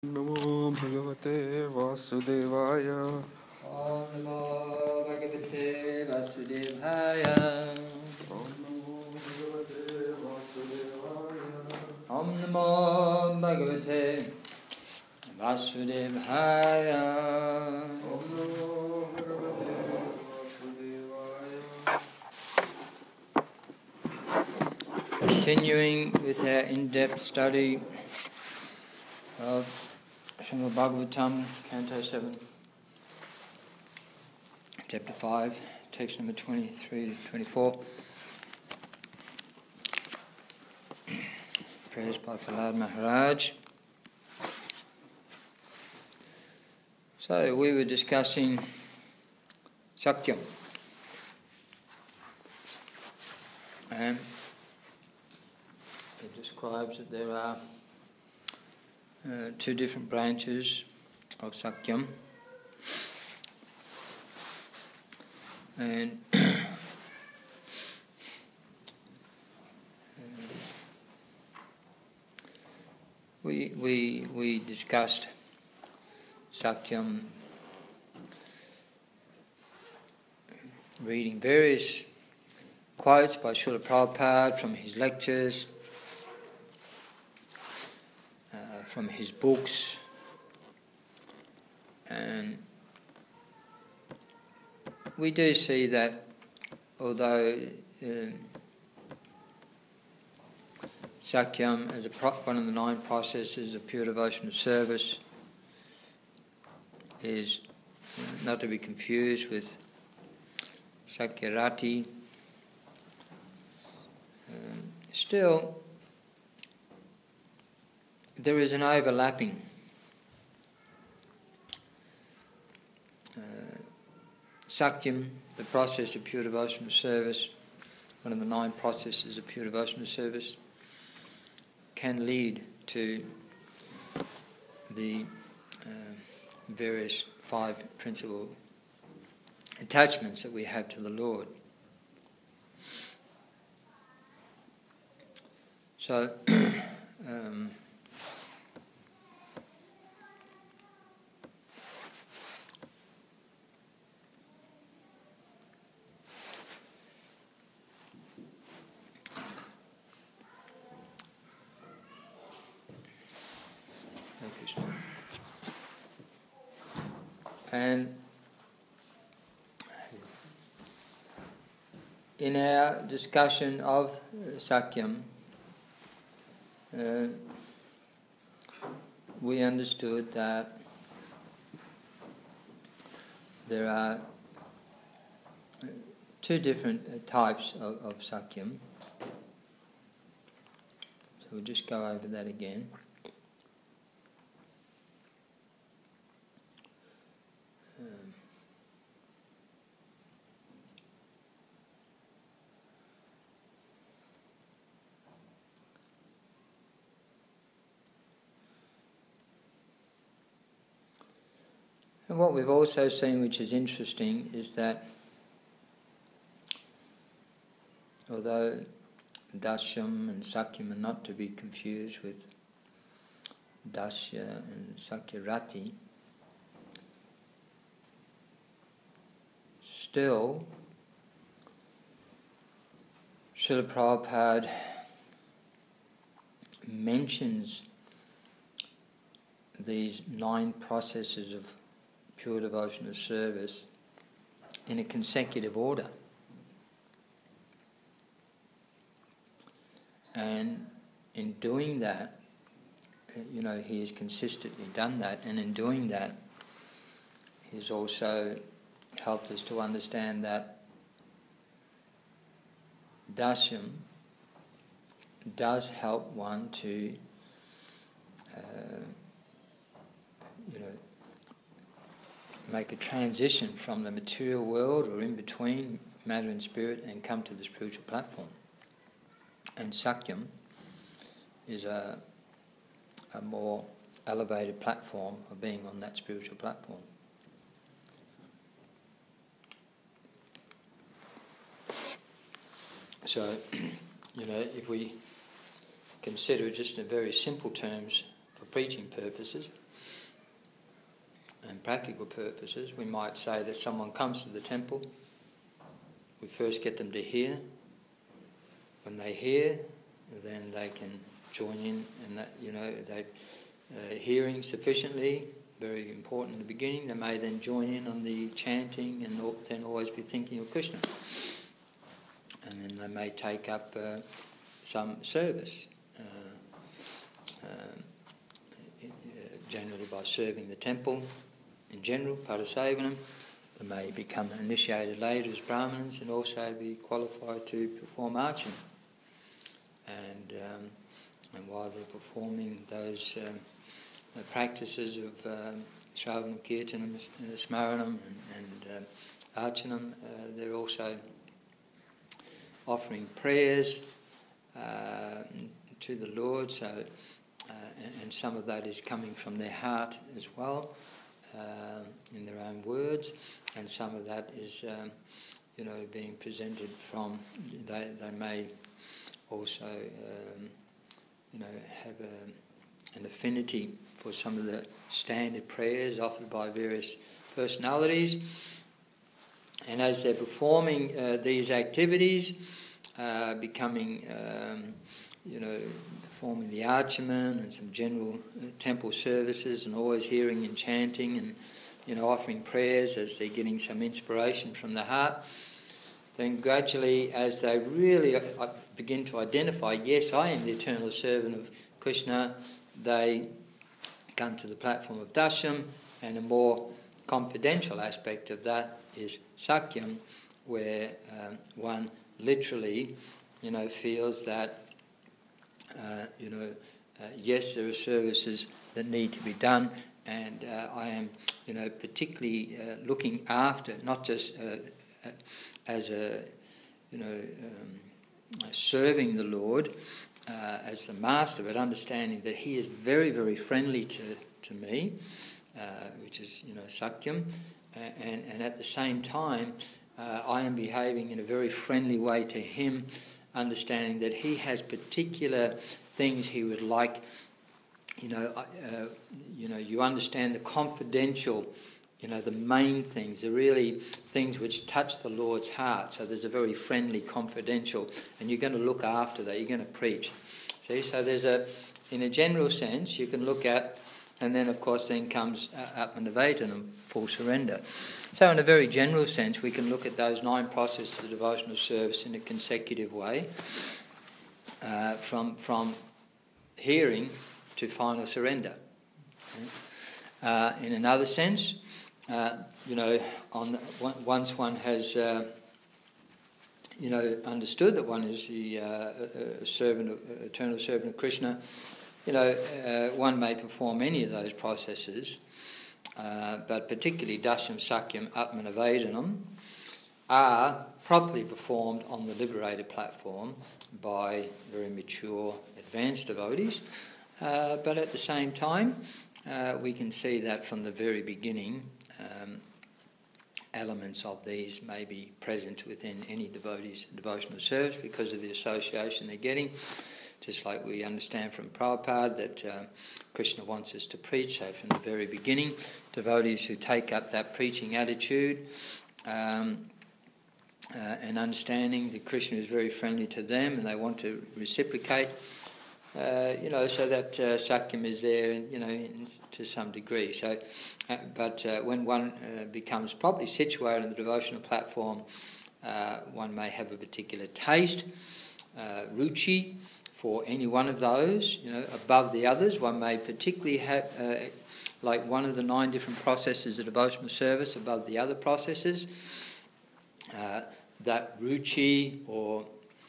Namo Bhagavate Vasudevaya. Om Namo Bhagavate Vasudevaya. Om Namo Bhagavate Vasudevaya. Om Namo Bhagavate Vasudevaya. Om Namo Bhagavate Vasudevaya. Continuing with our in-depth study of Srimad Bhagavatam, Canto 7, Chapter 5, text number 23 to 24. Prayers by Prahlad Maharaj. So we were discussing Sakyam, and it describes that there are two different branches of Sakyam, and we discussed Sakyam reading various quotes by Srila Prabhupada from his lectures, from his books, and we do see that although Sakyam, as one of the 9 processes of pure devotional service, is not to be confused with Sakyarati, still there is an overlapping. Sakyam, the process of pure devotional service, one of the 9 processes of pure devotional service, can lead to the various 5 principal attachments that we have to the Lord. So, and in our discussion of Sakyam, we understood that there are 2 different types of Sakyam. So we'll just go over that again. And what we've also seen, which is interesting, is that although Dasyam and Sakyam are not to be confused with Dasya and Sakyarati, still Srila Prabhupada mentions these 9 processes of pure devotional service in a consecutive order. And in doing that, he has consistently done that, and in doing that, he's also helped us to understand that Dasyam does help one to make a transition from the material world or in between matter and spirit and come to the spiritual platform. And Sakyam is a more elevated platform of being on that spiritual platform. So, if we consider it just in very simple terms for preaching purposes, and practical purposes, we might say that someone comes to the temple, we first get them to hear. When they hear, then they can join in, and that, they hearing sufficiently, very important in the beginning. They may then join in on the chanting and then always be thinking of Krishna. And then they may take up some service, generally by serving the temple in general, Padasevanam. They may become initiated later as Brahmins and also be qualified to perform archana. And while they're performing those practices of Shravanam, Kirtanam, Smaranam and Archanam, they're also offering prayers to the Lord, and some of that is coming from their heart as well, in their own words, and some of that is being presented from, they may also have an affinity for some of the standard prayers offered by various personalities. And as they're performing these activities, becoming, performing the archaman and some general temple services, and always hearing and chanting and, offering prayers as they're getting some inspiration from the heart, then gradually, as they really begin to identify, yes, I am the eternal servant of Krishna, they come to the platform of Dashyam, and a more confidential aspect of that is Sakyam, where one literally, feels that, yes, there are services that need to be done, and I am, particularly looking after, not just as serving the Lord as the master, but understanding that he is very, very friendly to me, which is, Sakyam, and at the same time I am behaving in a very friendly way to him, understanding that he has particular things he would like, you understand the confidential, the main things, the really things which touch the Lord's heart. So there's a very friendly, confidential, and you're going to look after that, you're going to preach. See, so there's in a general sense, you can look at, and then of course then comes Atmanivedanam, full surrender. So in a very general sense, we can look at those 9 processes of devotional service in a consecutive way, from hearing to final surrender. In another sense, once one has, understood that one is the eternal servant of Krishna, one may perform any of those processes, but particularly Dashyam, Sakyam, Atmanivedanam are properly performed on the liberated platform by very mature, advanced devotees. But at the same time, we can see that from the very beginning, elements of these may be present within any devotee's devotional service because of the association they're getting. Just like we understand from Prabhupada that Krishna wants us to preach, so from the very beginning, devotees who take up that preaching attitude and understanding that Krishna is very friendly to them and they want to reciprocate, so that Sakyam is there, to some degree. So, but when one becomes properly situated on the devotional platform, one may have a particular taste, ruchi, for any one of those, above the others. One may particularly have, like one of the 9 different processes of devotional service above the other processes. That ruchi or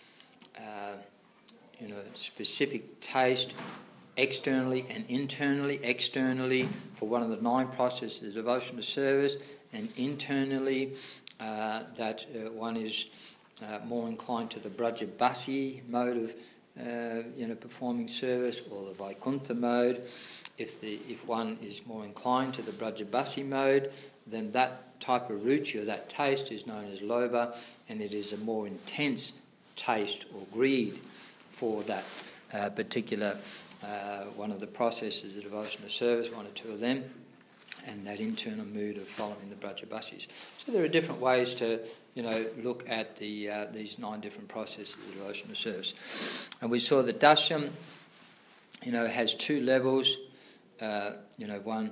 specific taste externally and internally. Externally for one of the 9 processes of devotional service, and internally that one is more inclined to the Brajabasi mode of performing service, or the Vaikuntha mode. If one is more inclined to the Brajabasi mode, then that type of ruchi or that taste is known as lobha, and it is a more intense taste or greed for that particular one of the processes of devotional service, 1 or 2 of them. and that internal mood of following the Brajabasis. So there are different ways to, look at these 9 different processes of devotional service. And we saw that Dashyam, has 2 levels. One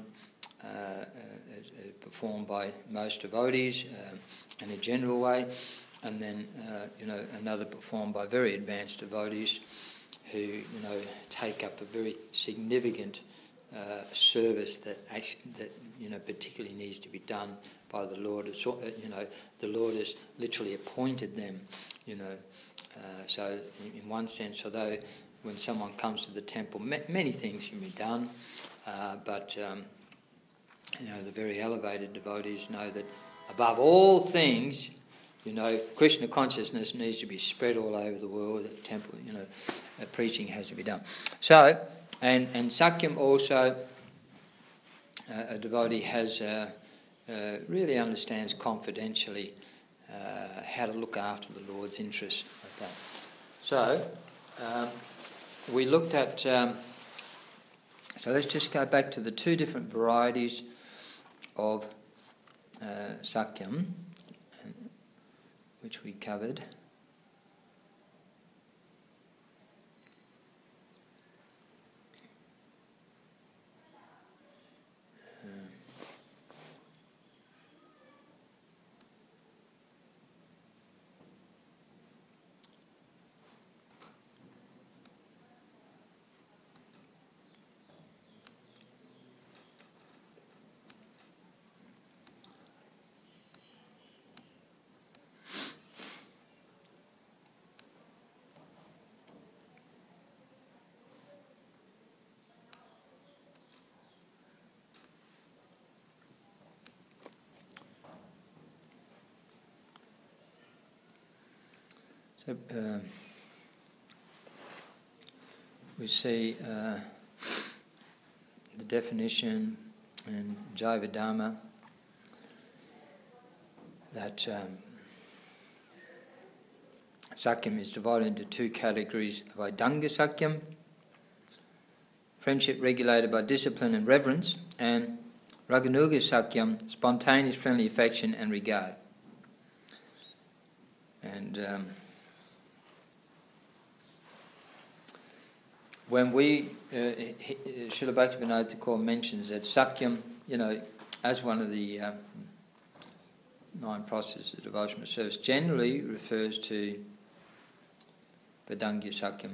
is performed by most devotees in a general way, and then another performed by very advanced devotees who take up a very significant service that particularly needs to be done by the Lord. The Lord has literally appointed them. So in one sense, although when someone comes to the temple, many things can be done, but the very elevated devotees know that above all things, Krishna consciousness needs to be spread all over the world. The temple, preaching has to be done. So, and Sakyam also, a devotee has really understands confidentially how to look after the Lord's interests like that. So, we looked at. So let's just go back to the 2 different varieties of Sakyam, which we covered. So we see the definition in Jaiva Dhamma that Sakyam is divided into 2 categories: Vaidanga Sakyam, friendship regulated by discipline and reverence, and Raganuga Sakyam, spontaneous friendly affection and regard. And when we, Srila Bhaktivinoda Thakur mentions that Sakyam, as one of the 9 processes of devotional service, generally refers to Vedanga Sakyam.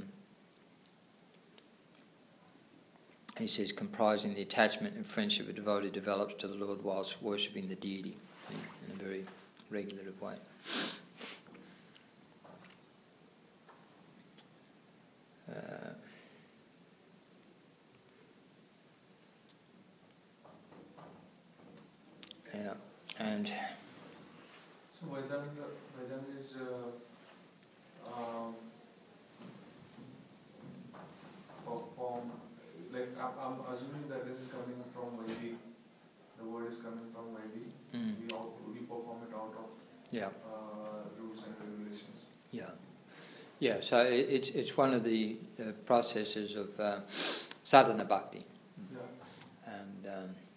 He says, comprising the attachment and friendship a devotee develops to the Lord whilst worshipping the deity in a very regulative way. And so Vedanga is performed, like I'm assuming that this is coming from Vedic. The word is coming from Vedic. We perform it out of rules and regulations. Yeah. So it's one of the processes of sadhana bhakti. And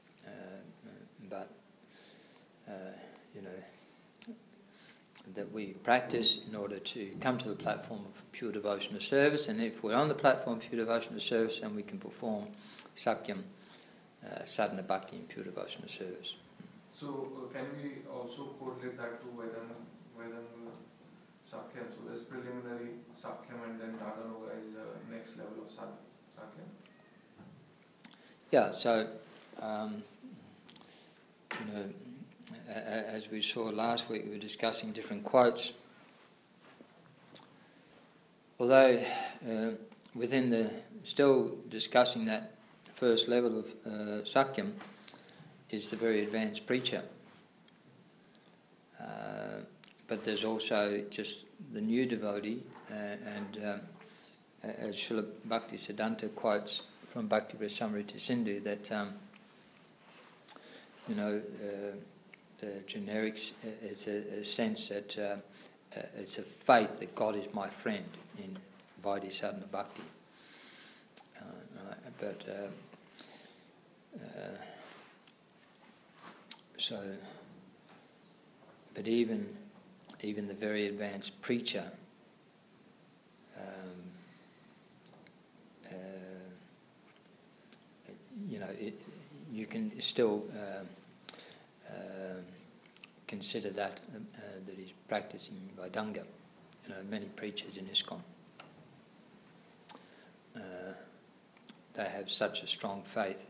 that we practice in order to come to the platform of pure devotional service. And if we're on the platform of pure devotional service, then we can perform Sakyam, sadhana bhakti and pure devotional service. So can we also correlate that to Vedanga Sakyam? So there's preliminary Sakyam and then Raganuga is the next level of Sakyam? Yeah, so as we saw last week, we were discussing different quotes. Although still discussing that first level of Sakyam is the very advanced preacher. But there's also just the new devotee, and as Srila Bhakti Siddhanta quotes from Bhakti Rasamrita Sindhu that the generics, it's a sense that it's a faith that God is my friend in Vaidhi Sadhana Bhakti. But even the very advanced preacher, you can still consider that he's practicing Vaidanga. Many preachers in ISKCON, they have such a strong faith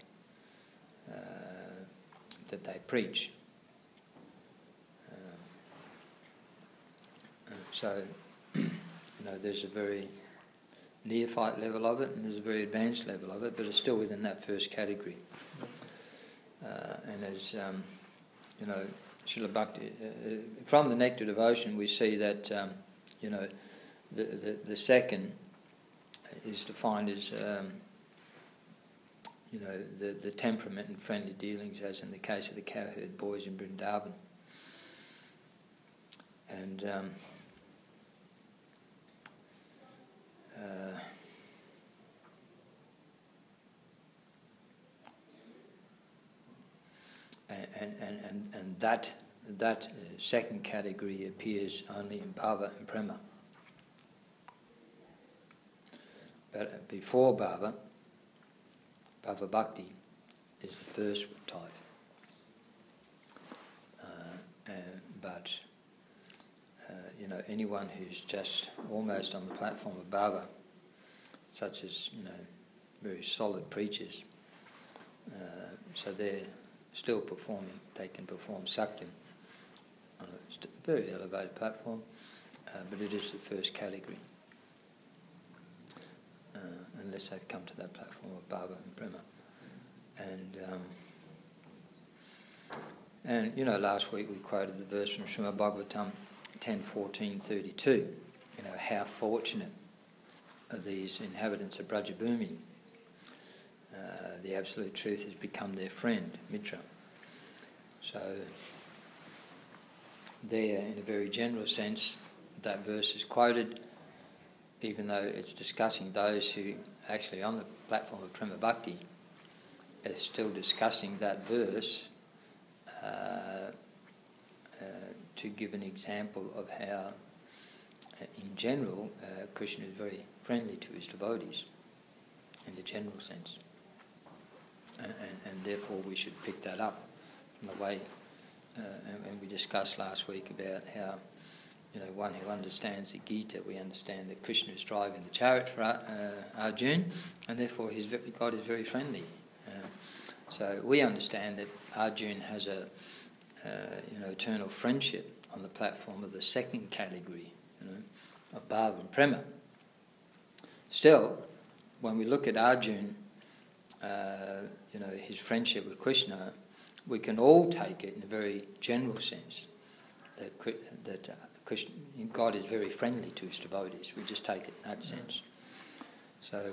that they preach. So, there's a very neophyte level of it and there's a very advanced level of it, but it's still within that first category. And as, Srila Bhakti, from the Nectar Devotion we see that, the second is defined as, the temperament and friendly dealings, as in the case of the cowherd boys in Vrindavan. And that second category appears only in Bhava and Prema. But before Bhava Bhakti is the first type. But anyone who's just almost on the platform of Bhava, such as very solid preachers, so they're still performing. They can perform Sakyam on a very elevated platform, but it is the first category, unless they've come to that platform of Bhava and Prema. And last week we quoted the verse from Srimad Bhagavatam 10:14-32. How fortunate are these inhabitants of Brajabhumi. The Absolute Truth has become their friend, Mitra. So there, in a very general sense, that verse is quoted, even though it's discussing those who actually on the platform of Prema Bhakti are still discussing that verse to give an example of how, in general, Krishna is very friendly to his devotees, in the general sense. And therefore we should pick that up in the way, and we discussed last week about how, one who understands the Gita, we understand that Krishna is driving the chariot for Arjuna, and therefore God is very friendly. So we understand that Arjuna has a eternal friendship on the platform of the second category, of Bhava and Prema. Still, when we look at Arjuna, his friendship with Krishna, we can all take it in a very general sense that Krishna, God is very friendly to his devotees. We just take it in that sense. So,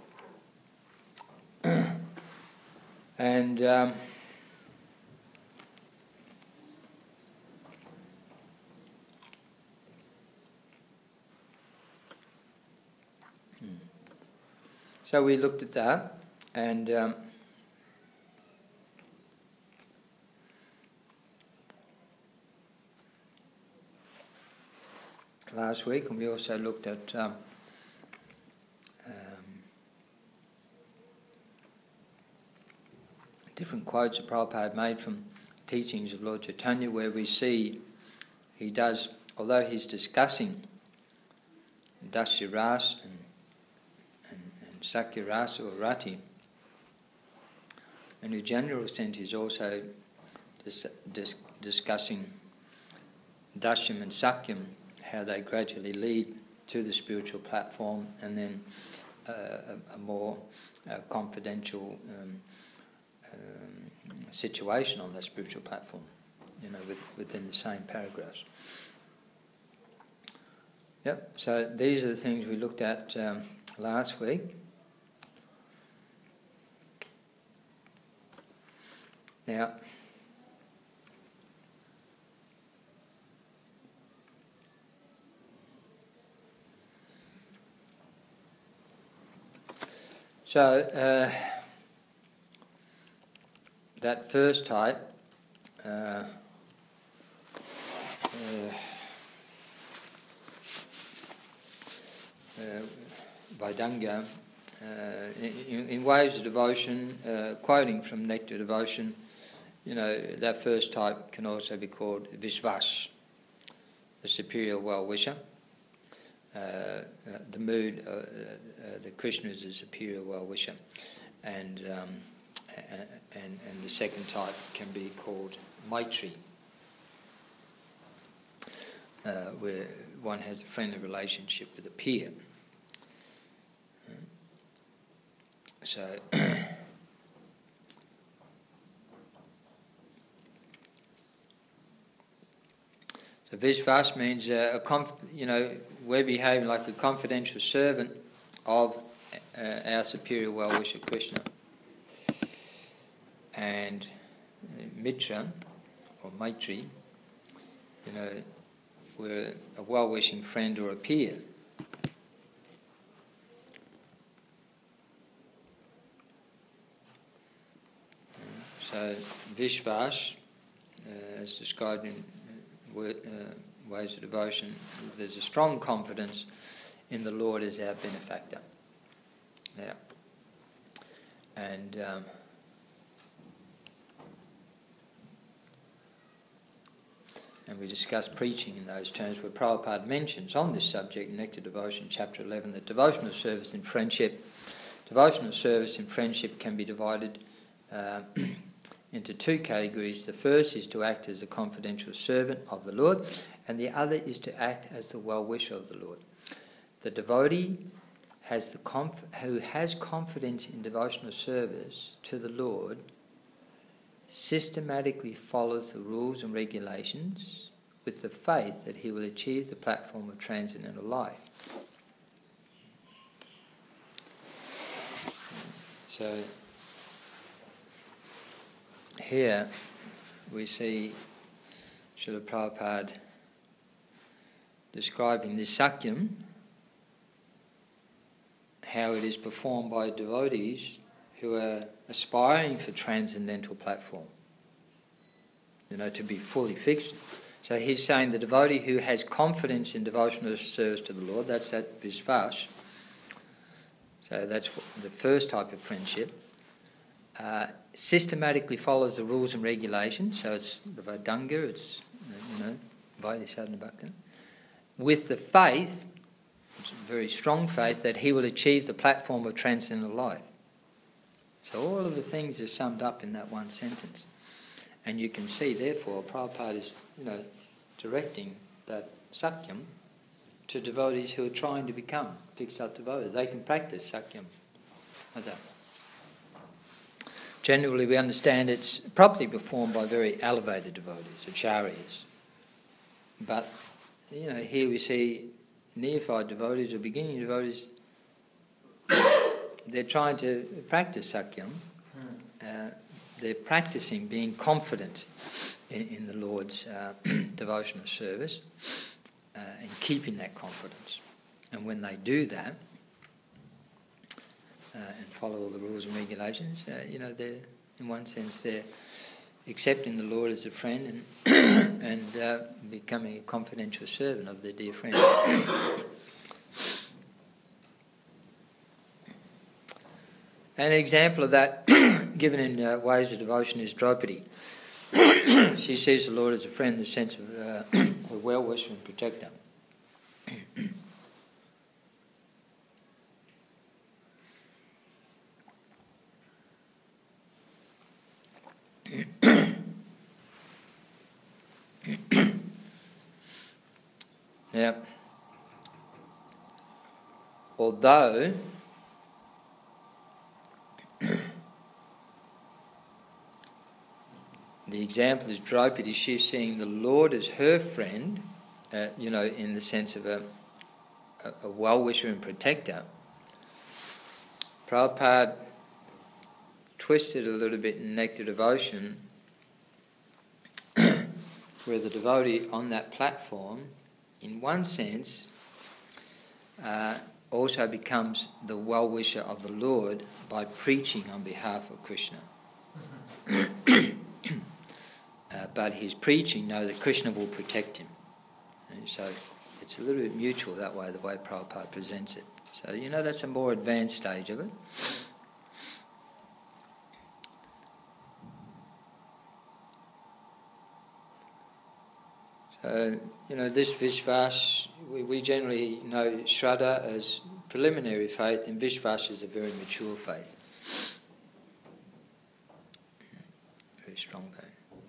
so we looked at that, and last week, and we also looked at different quotes that Prabhupada made from teachings of Lord Chaitanya, where we see he does, although he's discussing Dasya Rasa and Sakya Rasa or Rati, in a general sense he's also discussing Dasyam and Sakyam, how they gradually lead to the spiritual platform, and then a more confidential situation on that spiritual platform, within the same paragraphs. Yep, so these are the things we looked at last week. Now, so that first type, Vaidanga, in Waves of Devotion, quoting from Nectar Devotion, that first type can also be called Vishvas, the superior well-wisher. The mood, the Krishna is a superior well-wisher, and the second type can be called Maitri, where one has a friendly relationship with a peer. So Vishvas means we're behaving like a confidential servant of our superior well-wisher Krishna. And Mitra or Maitri, we're a well-wishing friend or a peer. So Vishvas, as described in Ways of Devotion, there's a strong confidence in the Lord as our benefactor. Yeah. And we discussed preaching in those terms, where Prabhupada mentions on this subject in Nectar Devotion, chapter 11, that devotional service in friendship can be divided into two categories. The first is to act as a confidential servant of the Lord, and the other is to act as the well-wisher of the Lord. The devotee who has confidence in devotional service to the Lord systematically follows the rules and regulations with the faith that he will achieve the platform of transcendental life. So here we see Srila Prabhupada describing this sakyam, how it is performed by devotees who are aspiring for transcendental platform, to be fully fixed. So he's saying the devotee who has confidence in devotional service to the Lord, that's that Vishvas. So that's the first type of friendship. Systematically follows the rules and regulations, so it's the Vaidanga, it's Vaidhi Sadhana Bhakti, with the faith, it's a very strong faith, that he will achieve the platform of transcendental life. So all of the things are summed up in that one sentence. And you can see, therefore, Prabhupada is, directing that sakyam to devotees who are trying to become fixed up devotees. They can practice sakyam like that. Generally, we understand it's properly performed by very elevated devotees, acharyas. But, here we see neophyte devotees or beginning devotees, they're trying to practice sakyam. They're practicing being confident in the Lord's devotional service and keeping that confidence. And when they do that and follow all the rules and regulations, they're, in one sense, they're accepting the Lord as a friend and becoming a confidential servant of their dear friend. An example of that given in Ways of Devotion is Draupadi. She sees the Lord as a friend in the sense of a well-wisher and protector. Now, although the example is Draupadi, she's seeing the Lord as her friend, in the sense of a well-wisher and protector. Prabhupada twisted a little bit in Nectar Devotion, where the devotee on that platform, in one sense, also becomes the well-wisher of the Lord by preaching on behalf of Krishna. about his preaching know that Krishna will protect him. And so it's a little bit mutual that way, the way Prabhupada presents it. So, that's a more advanced stage of it. So, this Vishwas, we generally know Shraddha as preliminary faith, and Vishwas is a very mature faith. Very strong faith.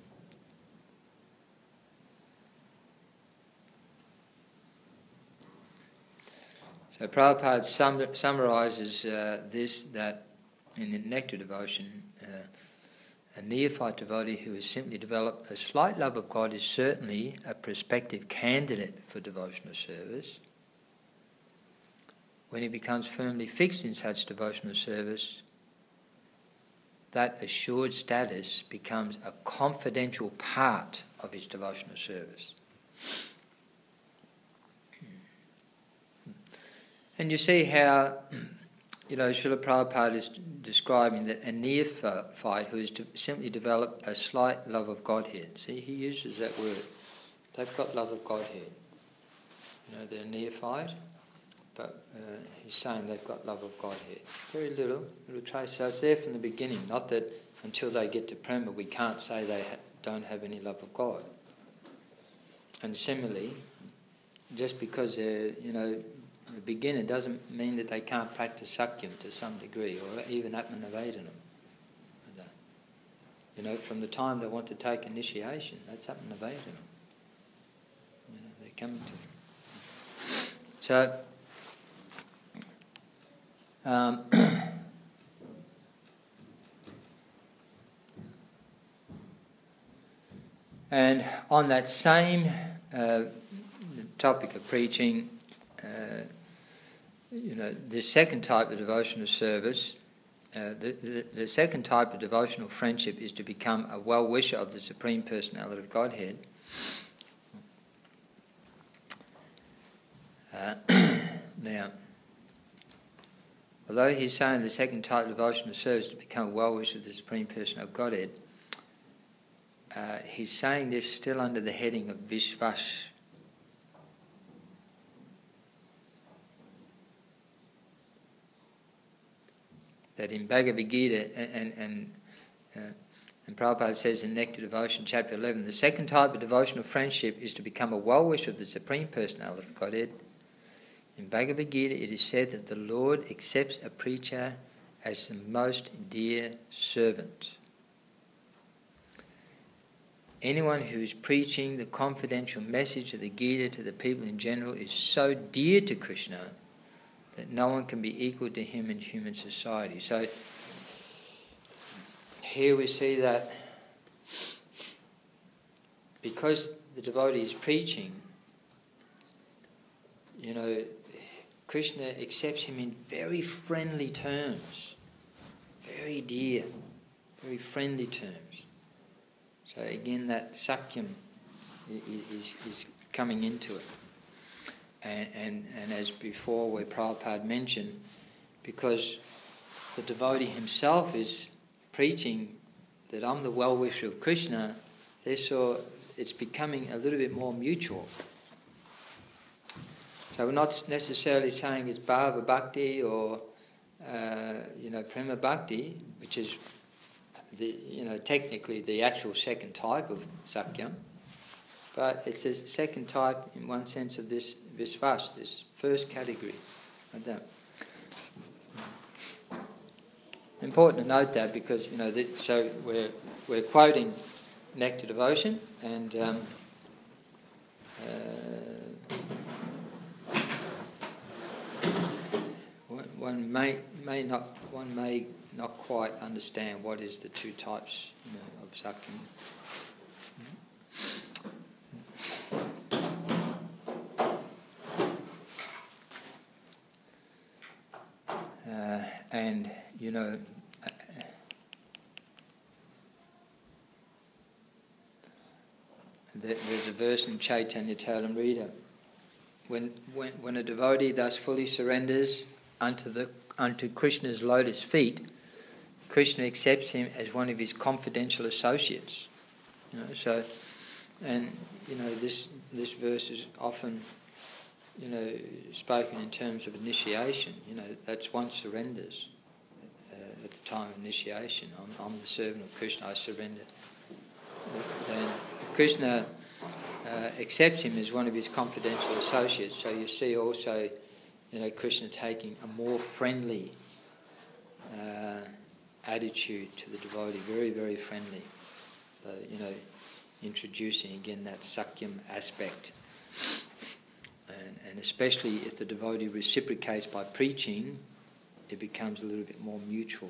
So Prabhupada summarises this, that in the Nectar Devotion, a neophyte devotee who has simply developed a slight love of God is certainly a prospective candidate for devotional service. When he becomes firmly fixed in such devotional service, that assured status becomes a confidential part of his devotional service. And you see how, Srila Prabhupada is describing that a neophyte who has simply developed a slight love of Godhead. See, he uses that word. They've got love of Godhead. They're neophyte, but he's saying they've got love of Godhead. Very little trace. So it's there from the beginning. Not that until they get to Prema we can't say they don't have any love of God. And similarly, just because they're, a beginner doesn't mean that they can't practice Sakyam to some degree, or even Atmanavedanam. From the time they want to take initiation, that's Atmanavedanam. They're coming to it. So, and on that same topic of preaching, the second type of devotional service, the second type of devotional friendship is to become a well-wisher of the Supreme Personality of Godhead. Now, although he's saying the second type of devotional service is to become a well-wisher of the Supreme Person of Godhead, he's saying this still under the heading of Vishwas. That in Bhagavad Gita, and Prabhupada says in Nectar Devotion, chapter 11, the second type of devotional friendship is to become a well-wisher of the Supreme Personality of Godhead. In Bhagavad Gita it is said that the Lord accepts a preacher as the most dear servant. Anyone who is preaching the confidential message of the Gita to the people in general is so dear to Krishna that no one can be equal to him in human society. So here we see that because the devotee is preaching, Krishna accepts him in very friendly terms, very dear, very friendly terms. So again, that Sakyam is coming into it. And as before, where Prabhupada mentioned, because the devotee himself is preaching that I'm the well-wisher of Krishna, therefore it's becoming a little bit more mutual. So we're not necessarily saying it's Bhava Bhakti or Prema Bhakti, which is technically the actual second type of Sakyam, but it's the second type in one sense of this Vishwas, this first category of that. Important to note that because so we're quoting Nectar Devotion, and one may not quite understand what is the two types of Sakyam. And there's a verse in Chaitanya Charitamrita. When a devotee thus fully surrenders unto Krishna's lotus feet, Krishna accepts him as one of his confidential associates. So, and this verse is often spoken in terms of initiation. That's one surrenders at the time of initiation. I'm the servant of Krishna. I surrender. Then Krishna accepts him as one of his confidential associates. So you see also, Krishna taking a more friendly attitude to the devotee, very, very friendly. So, introducing again that Sakyam aspect. And especially if the devotee reciprocates by preaching, it becomes a little bit more mutual.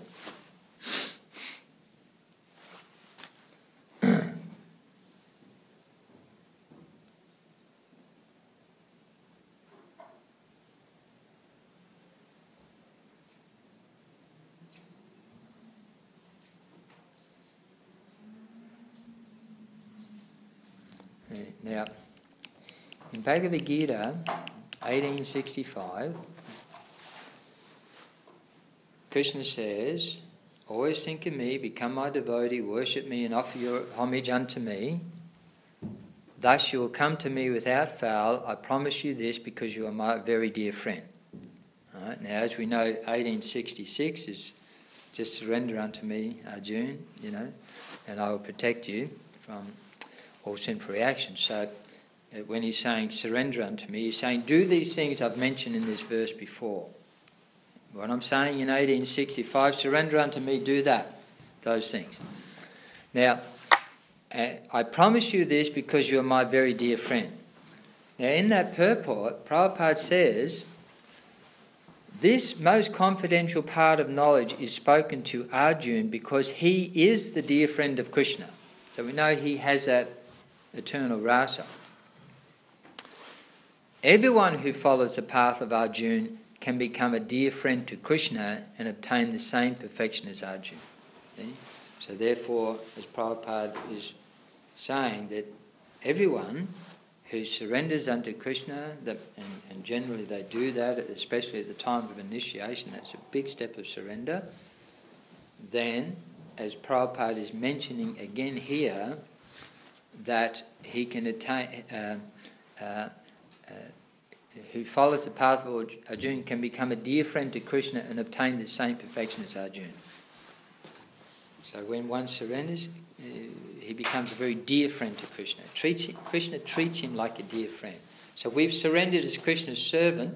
Now, in Bhagavad Gita, 1865, Krishna says, always think of me, become my devotee, worship me and offer your homage unto me. Thus you will come to me without fail. I promise you this because you are my very dear friend. All right, now, as we know, 1866 is just surrender unto me, Arjuna, and I will protect you from all sinful reactions. So when he's saying surrender unto me, he's saying do these things I've mentioned in this verse before. What I'm saying in 1865, surrender unto me, do that, those things. Now, I promise you this because you are my very dear friend. Now in that purport, Prabhupada says, this most confidential part of knowledge is spoken to Arjuna because he is the dear friend of Krishna. So we know he has that eternal rasa. Everyone who follows the path of Arjuna can become a dear friend to Krishna and obtain the same perfection as Arjuna. See? So therefore, as Prabhupada is saying, that everyone who surrenders unto Krishna, and generally they do that, especially at the time of initiation, that's a big step of surrender, then, as Prabhupada is mentioning again here, that he can attain, who follows the path of Arjuna can become a dear friend to Krishna and obtain the same perfection as Arjuna. So when one surrenders, he becomes a very dear friend to Krishna. Krishna treats him like a dear friend. So we've surrendered as Krishna's servant,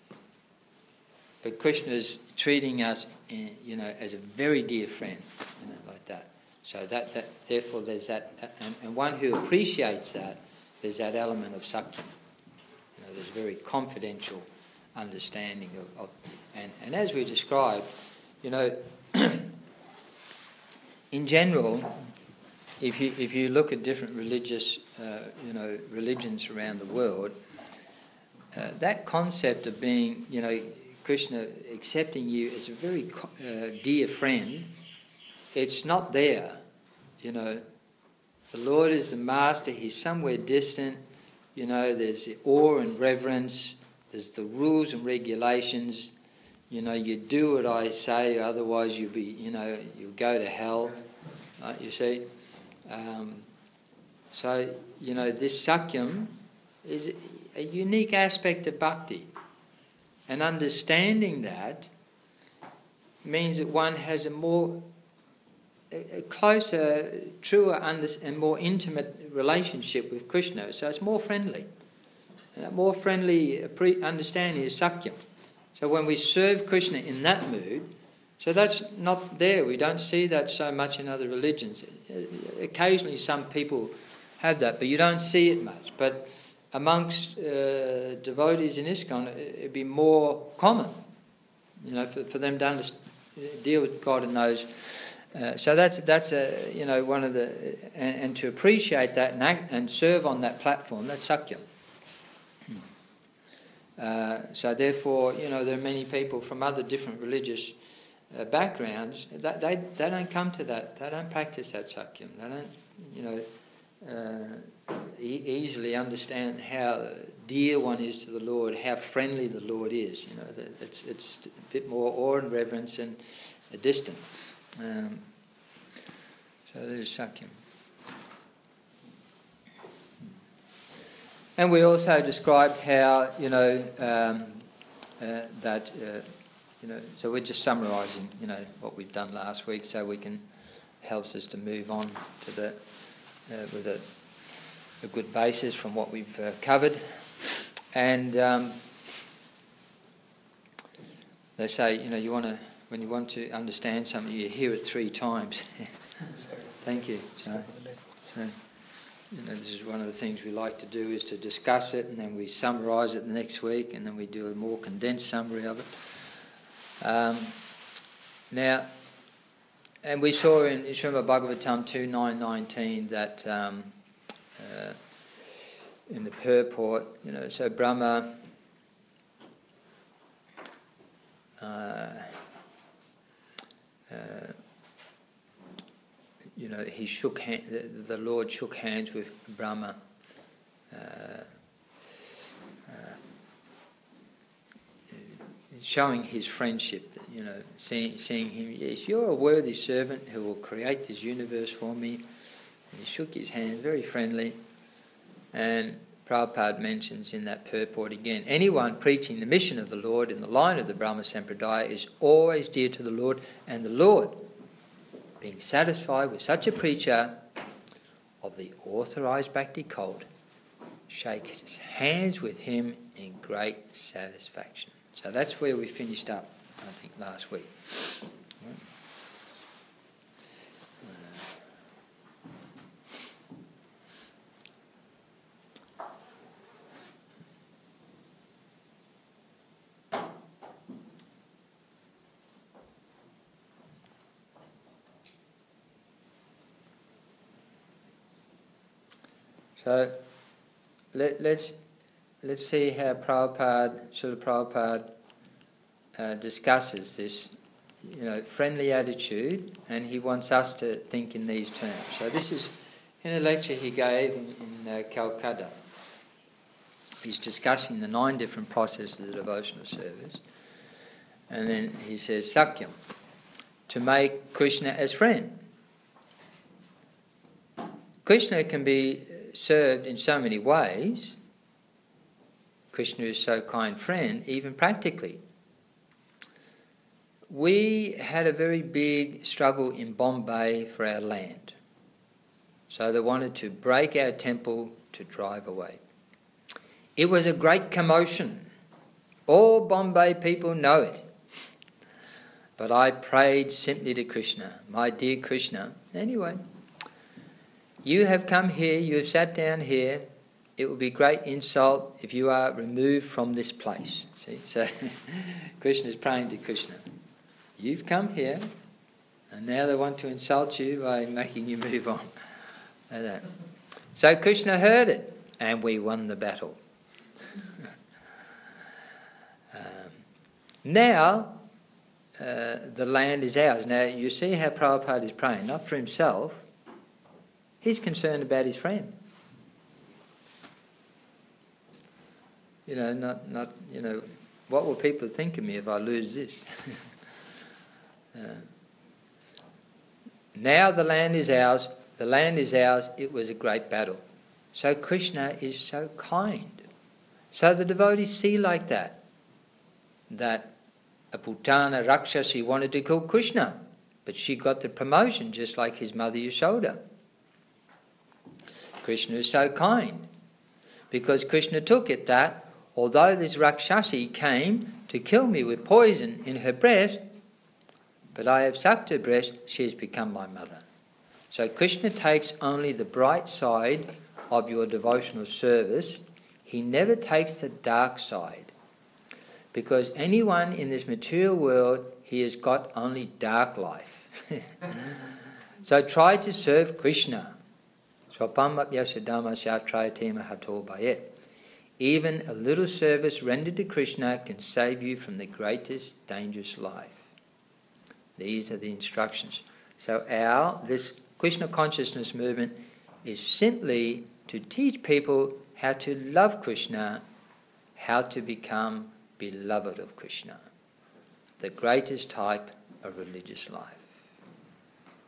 but Krishna is treating us, as a very dear friend, like that. So that therefore there's that, and one who appreciates that, there's that element of Sakyam. There's very confidential understanding of and as we described, in general, if you look at different religious, religions around the world, that concept of being, Krishna accepting you as a very dear friend, it's not there. The Lord is the master. He's somewhere distant. There's awe and reverence. There's the rules and regulations. You do what I say, otherwise you'll go to hell. You see. So this Sakyam is a unique aspect of bhakti, and understanding that means that one has a closer, truer and more intimate relationship with Krishna. So it's more friendly. And that more friendly understanding is Sakyam. So when we serve Krishna in that mood, so that's not there. We don't see that so much in other religions. Occasionally some people have that, but you don't see it much. But amongst devotees in ISKCON, it'd be more common, for them to deal with God in those. So that's one of the, and to appreciate that and serve on that platform, that's Sakyam. So therefore, there are many people from other different religious backgrounds that they don't come to that. They don't practice that Sakyam. They don't, easily understand how dear one is to the Lord, how friendly the Lord is. It's a bit more awe and reverence and distant. So there's Sakyam. And we also described how, so we're just summarising, what we've done last week, so we can helps us to move on to the with a good basis from what we've covered. And they say, when you want to understand something, you hear it 3 times. Thank you. So, this is one of the things we like to do, is to discuss it, and then we summarise it the next week, and then we do a more condensed summary of it. Now, and we saw in Srimad Bhagavatam 2.9.19 that in the purport, so Brahma he shook the Lord shook hands with Brahma, showing his friendship, seeing him, yes, you're a worthy servant who will create this universe for me. And he shook his hand, very friendly. And Prabhupada mentions in that purport again, anyone preaching the mission of the Lord in the line of the Brahma Sampradaya is always dear to the Lord, and the Lord, being satisfied with such a preacher of the authorised bhakti cult, shakes hands with him in great satisfaction. So that's where we finished up, I think, last week. So let's see how Srila Prabhupada discusses this, friendly attitude, and he wants us to think in these terms. So this is in a lecture he gave in Calcutta. He's discussing the 9 different processes of devotional service, and then he says, Sakyam, to make Krishna as friend. Krishna can be served in so many ways. Krishna is so kind friend, even practically. We had a very big struggle in Bombay for our land. So they wanted to break our temple to drive away. It was a great commotion. All Bombay people know it. But I prayed simply to Krishna, my dear Krishna. Anyway, you have come here, you have sat down here. It will be great insult if you are removed from this place. See, so Krishna is praying to Krishna. You've come here, and now they want to insult you by making you move on. Like that. So Krishna heard it, and we won the battle. Now, the land is ours. Now, you see how Prabhupada is praying, not for himself. He's concerned about his friend. What will people think of me if I lose this? Now the land is ours. The land is ours. It was a great battle. So Krishna is so kind. So the devotees see like that a Putana Rakshasi wanted to kill Krishna, but she got the promotion just like his mother Yashoda. Krishna is so kind, because Krishna took it that although this Rakshasi came to kill me with poison in her breast, but I have sucked her breast, she has become my mother. So Krishna takes only the bright side of your devotional service. He never takes the dark side. Because anyone in this material world, he has got only dark life. So try to serve Krishna. Even a little service rendered to Krishna can save you from the greatest dangerous life. These are the instructions. So this Krishna consciousness movement is simply to teach people how to love Krishna, how to become beloved of Krishna, the greatest type of religious life.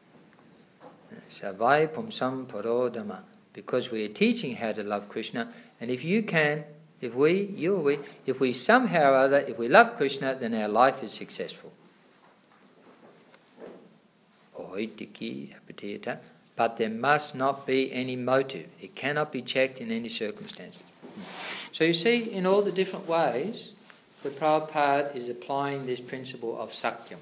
Savai pumsam parodama. Because we are teaching how to love Krishna, And if you can, if we somehow or other, if we love Krishna, then our life is successful. But there must not be any motive. It cannot be checked in any circumstances. So you see, in all the different ways, the Prabhupada is applying this principle of Sakyam.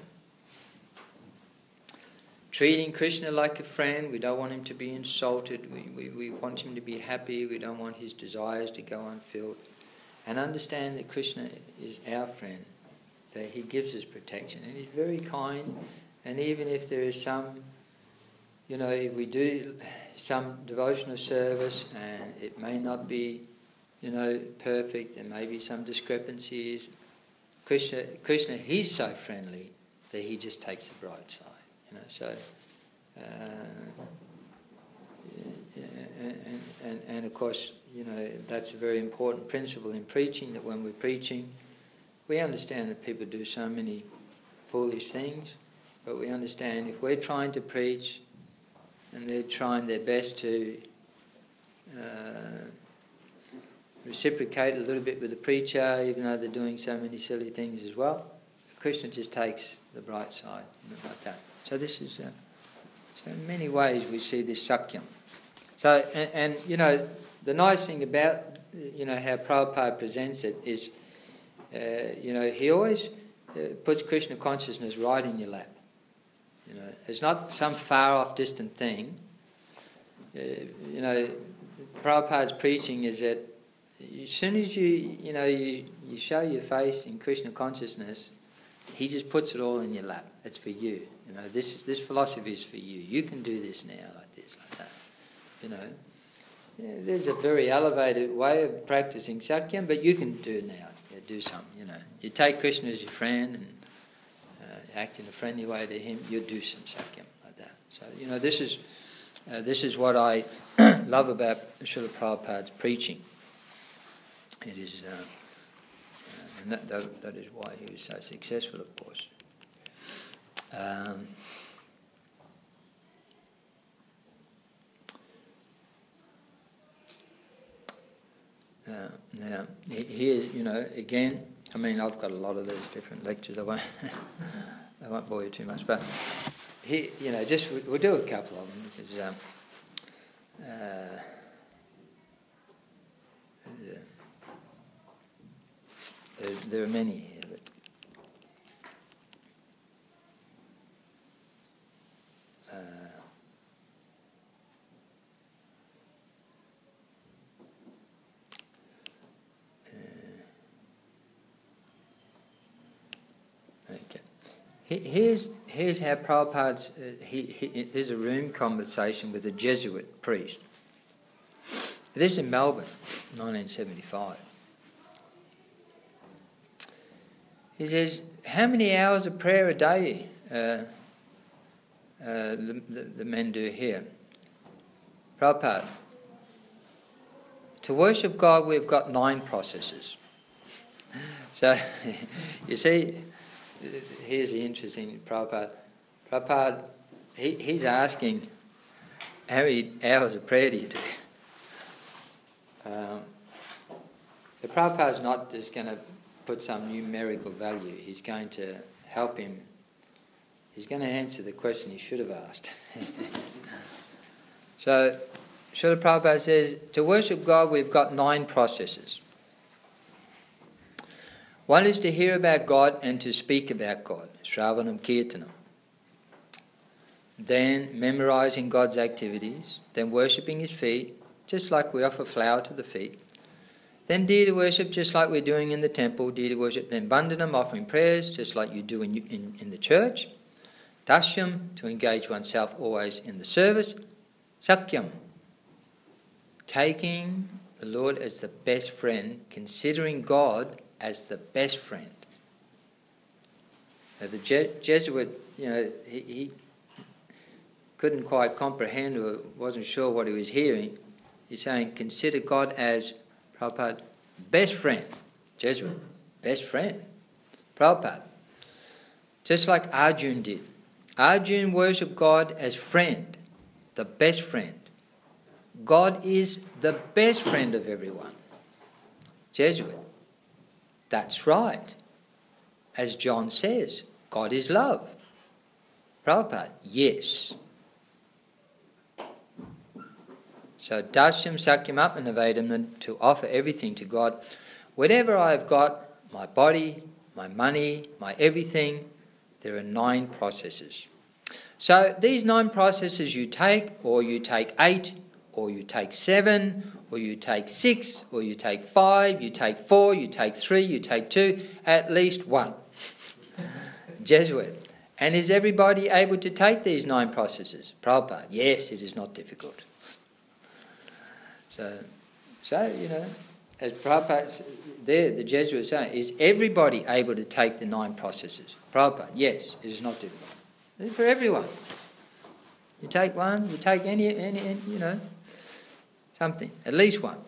Treating Krishna like a friend, we don't want him to be insulted, we want him to be happy, we don't want his desires to go unfilled. And understand that Krishna is our friend, that he gives us protection, and he's very kind. And even if there is some, if we do some devotional service and it may not be, perfect, there may be some discrepancies, Krishna, he's so friendly that he just takes the bright side. And of course, that's a very important principle in preaching, that when we're preaching, we understand that people do so many foolish things, but we understand if we're trying to preach and they're trying their best to reciprocate a little bit with the preacher, even though they're doing so many silly things as well, Krishna just takes the bright side, like that. So this is, so in many ways we see this Sakyam. So, and the nice thing about, how Prabhupada presents it is, he always puts Krishna consciousness right in your lap. It's not some far off distant thing. Prabhupada's preaching is that as soon as you show your face in Krishna consciousness, he just puts it all in your lap. It's for you. This philosophy is for you. You can do this now, like this, like that. There's a very elevated way of practicing Sakyam, but you can do it now. Do something. You take Krishna as your friend and act in a friendly way to him. You do some Sakyam like that. So this is what I love about Srila Prabhupada's preaching. It is. And that is why he was so successful, of course. Now, here, again, I mean, I've got a lot of these different lectures. I won't bore you too much, but here, just we'll do a couple of them because. There are many here, but okay. Here's how Prabhupada's. There's a room conversation with a Jesuit priest. This is in Melbourne, 1975. He says, how many hours of prayer a day the men do here? Prabhupada, to worship God we've got 9 processes. So, you see, here's the interesting Prabhupada. Prabhupada, he's asking, how many hours of prayer do you do? So Prabhupada's not just going to put some numerical value. He's going to help him. He's going to answer the question he should have asked. So, Srila Prabhupada says, to worship God we've got 9 processes. One is to hear about God and to speak about God, Shravanam Kirtanam. Then memorizing God's activities, then worshipping his feet, just like we offer flower to the feet. Then deity worship, just like we're doing in the temple, deity worship. Then bandhanam, offering prayers, just like you do in the church. Dashyam, to engage oneself always in the service. Sakyam, taking the Lord as the best friend, considering God as the best friend. Now the Jesuit, he couldn't quite comprehend or wasn't sure what he was hearing. He's saying, consider God as Prabhupada, best friend. Jesuit, best friend. Prabhupada. Just like Arjun did. Arjun worshipped God as friend, the best friend. God is the best friend of everyone. Jesuit. That's right. As John says, God is love. Prabhupada, yes. So Dasyam Sakyam Atmanavedam, to offer everything to God. Whatever I've got, my body, my money, my everything, there are 9 processes. So these 9 processes you take, or you take 8, or you take 7, or you take 6, or you take 5, you take 4, you take 3, you take 2, at least 1. Jesuit. And is everybody able to take these 9 processes? Prabhupada, yes, it is not difficult. So as Prabhupada there, the Jesuits saying, is everybody able to take the 9 processes? Prabhupada, yes, it is not difficult. It's for everyone. You take one, you take any something, at least one.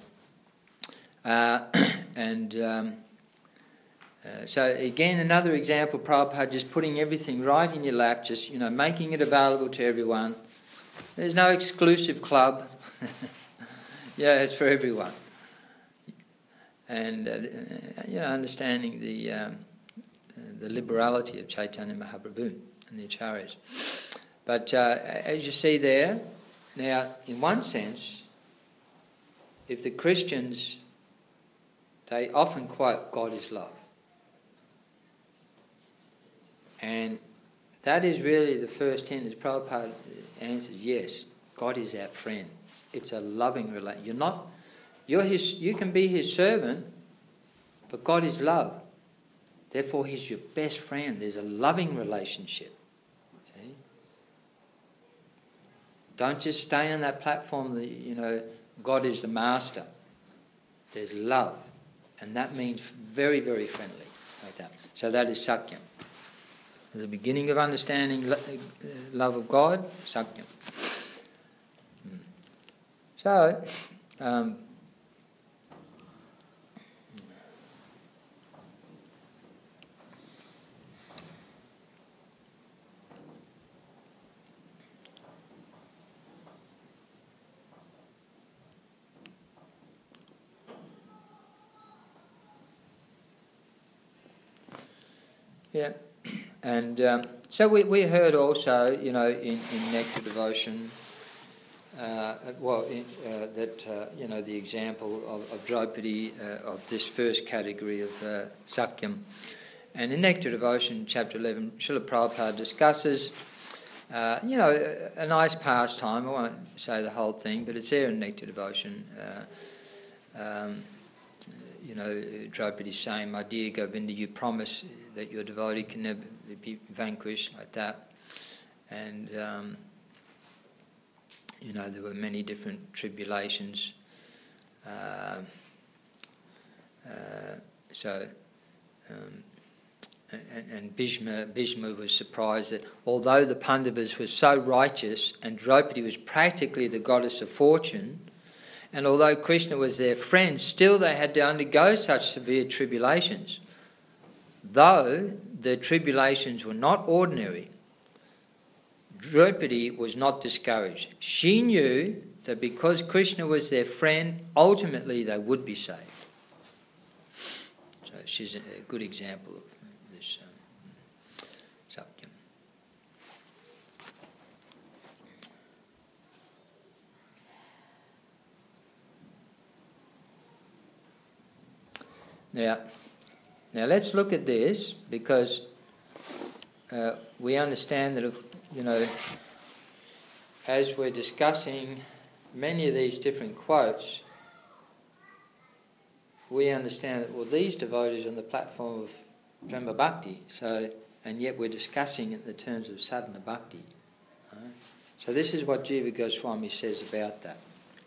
So again, another example, Prabhupada just putting everything right in your lap, just making it available to everyone. There's no exclusive club. Yeah, it's for everyone. And understanding the liberality of Chaitanya Mahaprabhu and the Acharyas. But as you see there, now in one sense, if the Christians, they often quote God is love. And that is really the first hint, as Prabhupada answers, yes, God is our friend. It's a loving relation. You can be his servant, but God is love. Therefore, he's your best friend. There's a loving relationship. See? Don't just stay on that platform that, God is the master. There's love. And that means very, very friendly, like that. So that is Sakyam. The beginning of understanding love of God, Sakyam. So, yeah. And so we heard also, in Nectar Devotion, the example of Draupadi, of this first category of Sakyam. And in Nectar Devotion, chapter 11, Srila Prabhupada discusses, a nice pastime. I won't say the whole thing, but it's there in Nectar Devotion. Draupadi saying, my dear Govinda, you promise that your devotee can never be vanquished, like that. And, there were many different tribulations. And Bhishma was surprised that although the Pandavas were so righteous and Draupadi was practically the goddess of fortune, and although Krishna was their friend, still they had to undergo such severe tribulations. Though the tribulations were not ordinary, Draupadi was not discouraged. She knew that because Krishna was their friend, ultimately they would be saved. So she's a good example of this Sakyam. Now let's look at this, because we understand that as we're discussing many of these different quotes, we understand that, these devotees are on the platform of Prema Bhakti, and yet we're discussing it in the terms of sadhana bhakti. Right? So this is what Jiva Goswami says about that.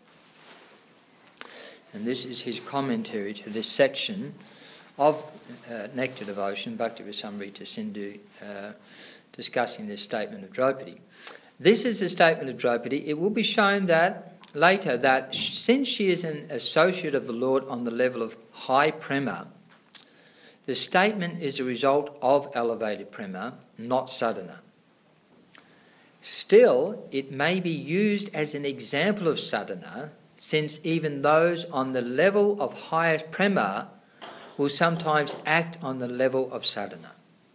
And this is his commentary to this section of Nectar Devotion, Bhakti Rasamrita Sindhu, discussing this statement of Draupadi. This is the statement of Draupadi. It will be shown that later that since she is an associate of the Lord on the level of high prema, the statement is a result of elevated prema, not sadhana. Still, it may be used as an example of sadhana since even those on the level of highest prema will sometimes act on the level of sadhana.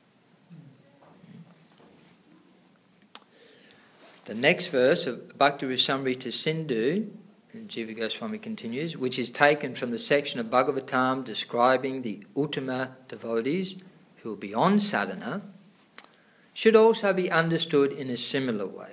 The next verse of Bhakti Rasamrita Sindhu, Jiva Goswami continues, which is taken from the section of Bhagavatam describing the Uttama devotees who are beyond sadhana, should also be understood in a similar way.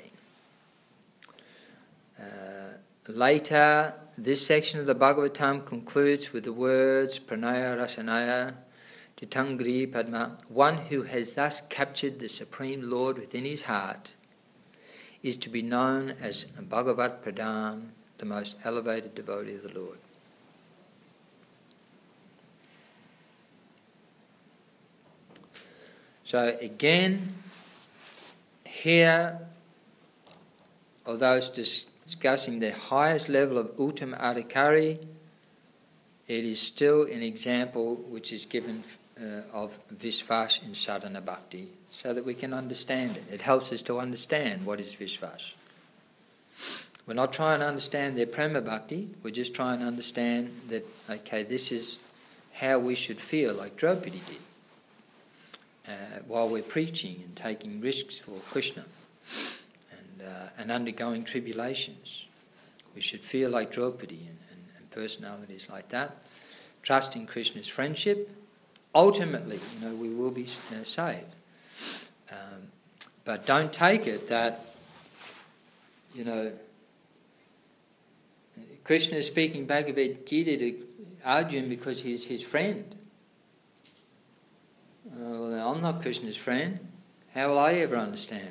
Later, this section of the Bhagavatam concludes with the words Pranaya Rasanaya Titangri Padma. One who has thus captured the Supreme Lord within his heart is to be known as Bhagavat Pradhan, the most elevated devotee of the Lord. So again, here, although it's discussing the highest level of Uttama Adhikari, it is still an example which is given of Vishwas in sadhana bhakti, so that we can understand it. It helps us to understand what is Vishwas. We're not trying to understand their prema bhakti, we're just trying to understand that, okay, this is how we should feel, like Draupadi did, while we're preaching and taking risks for Krishna and undergoing tribulations. We should feel like Draupadi and personalities like that, trusting Krishna's friendship. Ultimately, we will be saved. But don't take it that, Krishna is speaking Bhagavad Gita to Arjuna because he's his friend. Well, I'm not Krishna's friend. How will I ever understand?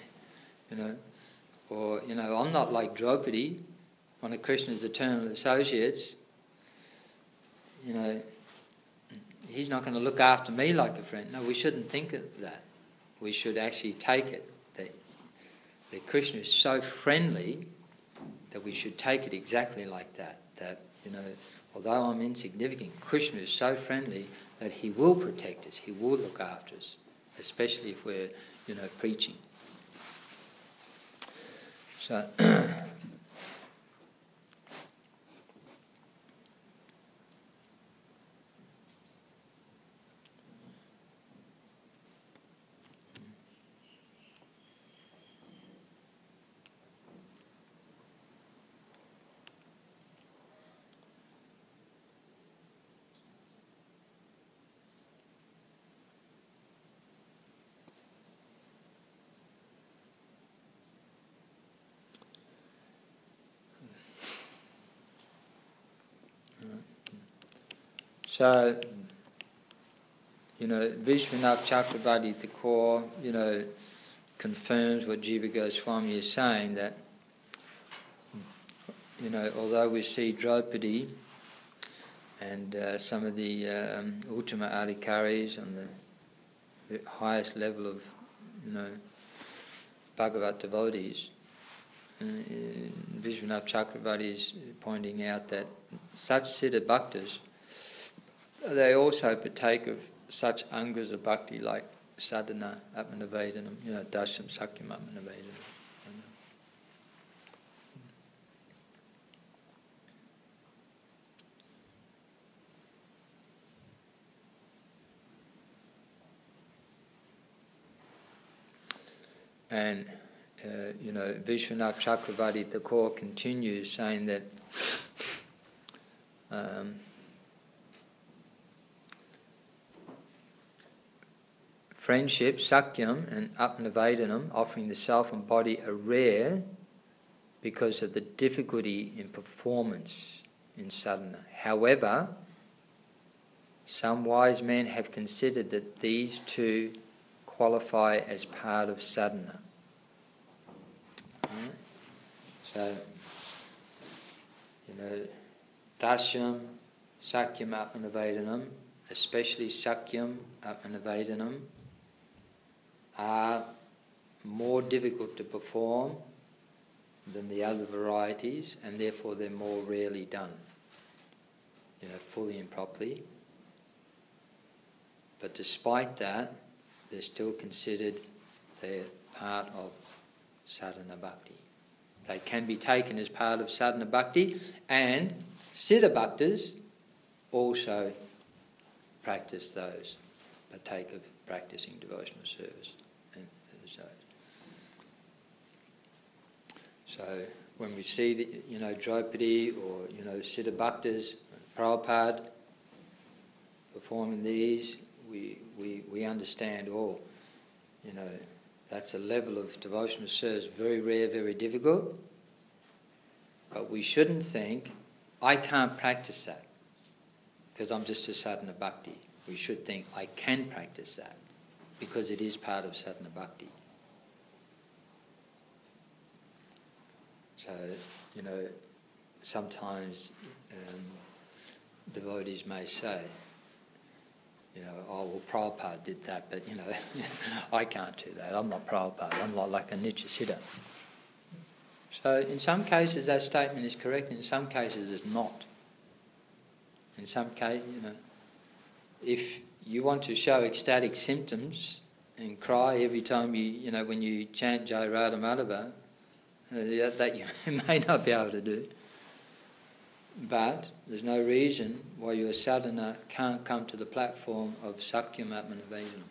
Or, I'm not like Draupadi, one of Krishna's eternal associates. He's not going to look after me like a friend. No, we shouldn't think of that. We should actually take it that Krishna is so friendly that we should take it exactly like that. That, although I'm insignificant, Krishna is so friendly that he will protect us, he will look after us, especially if we're, preaching. So, Vishwanath Chakravarti Thakur, confirms what Jiva Goswami is saying, that, although we see Draupadi and some of the Uttama Adhikaris on the highest level of, Bhagavat devotees, Vishwanath Chakravarti is pointing out that such Siddha Bhaktas, they also partake of such angas of bhakti like sadhana, atmanavedanam, dasham, sakyam, atmanavedanam. And, Vishwanath Chakravarti Thakur continues saying that friendship, sakyam, and apnavedanam, offering the self and body, are rare because of the difficulty in performance in sadhana. However, some wise men have considered that these two qualify as part of sadhana. So, Dasyam, Sakyam, Apanavedanam, especially Sakyam, Apanavedanam, are more difficult to perform than the other varieties, and therefore they're more rarely done, fully and properly. But despite that, they're still considered they're part of sadhana bhakti. They can be taken as part of sadhana bhakti, and siddha bhaktas also practice those, partake of practicing devotional service. So when we see the, Draupadi or siddha bhaktas, Prabhupada performing these, we understand, that's a level of devotional service, very rare, very difficult. But we shouldn't think, I can't practice that because I'm just a sadhana bhakti. We should think, I can practice that because it is part of sadhana bhakti. So, sometimes devotees may say, well, Prabhupada did that, but, I can't do that. I'm not Prabhupada. I'm not like a Nitya Siddha. So in some cases that statement is correct, in some cases it's not. In some cases, if you want to show ecstatic symptoms and cry every time when you chant Jai Radha Madhava, that you may not be able to do. But there's no reason why your sadhana can't come to the platform of Sakyam Atmanivedanam.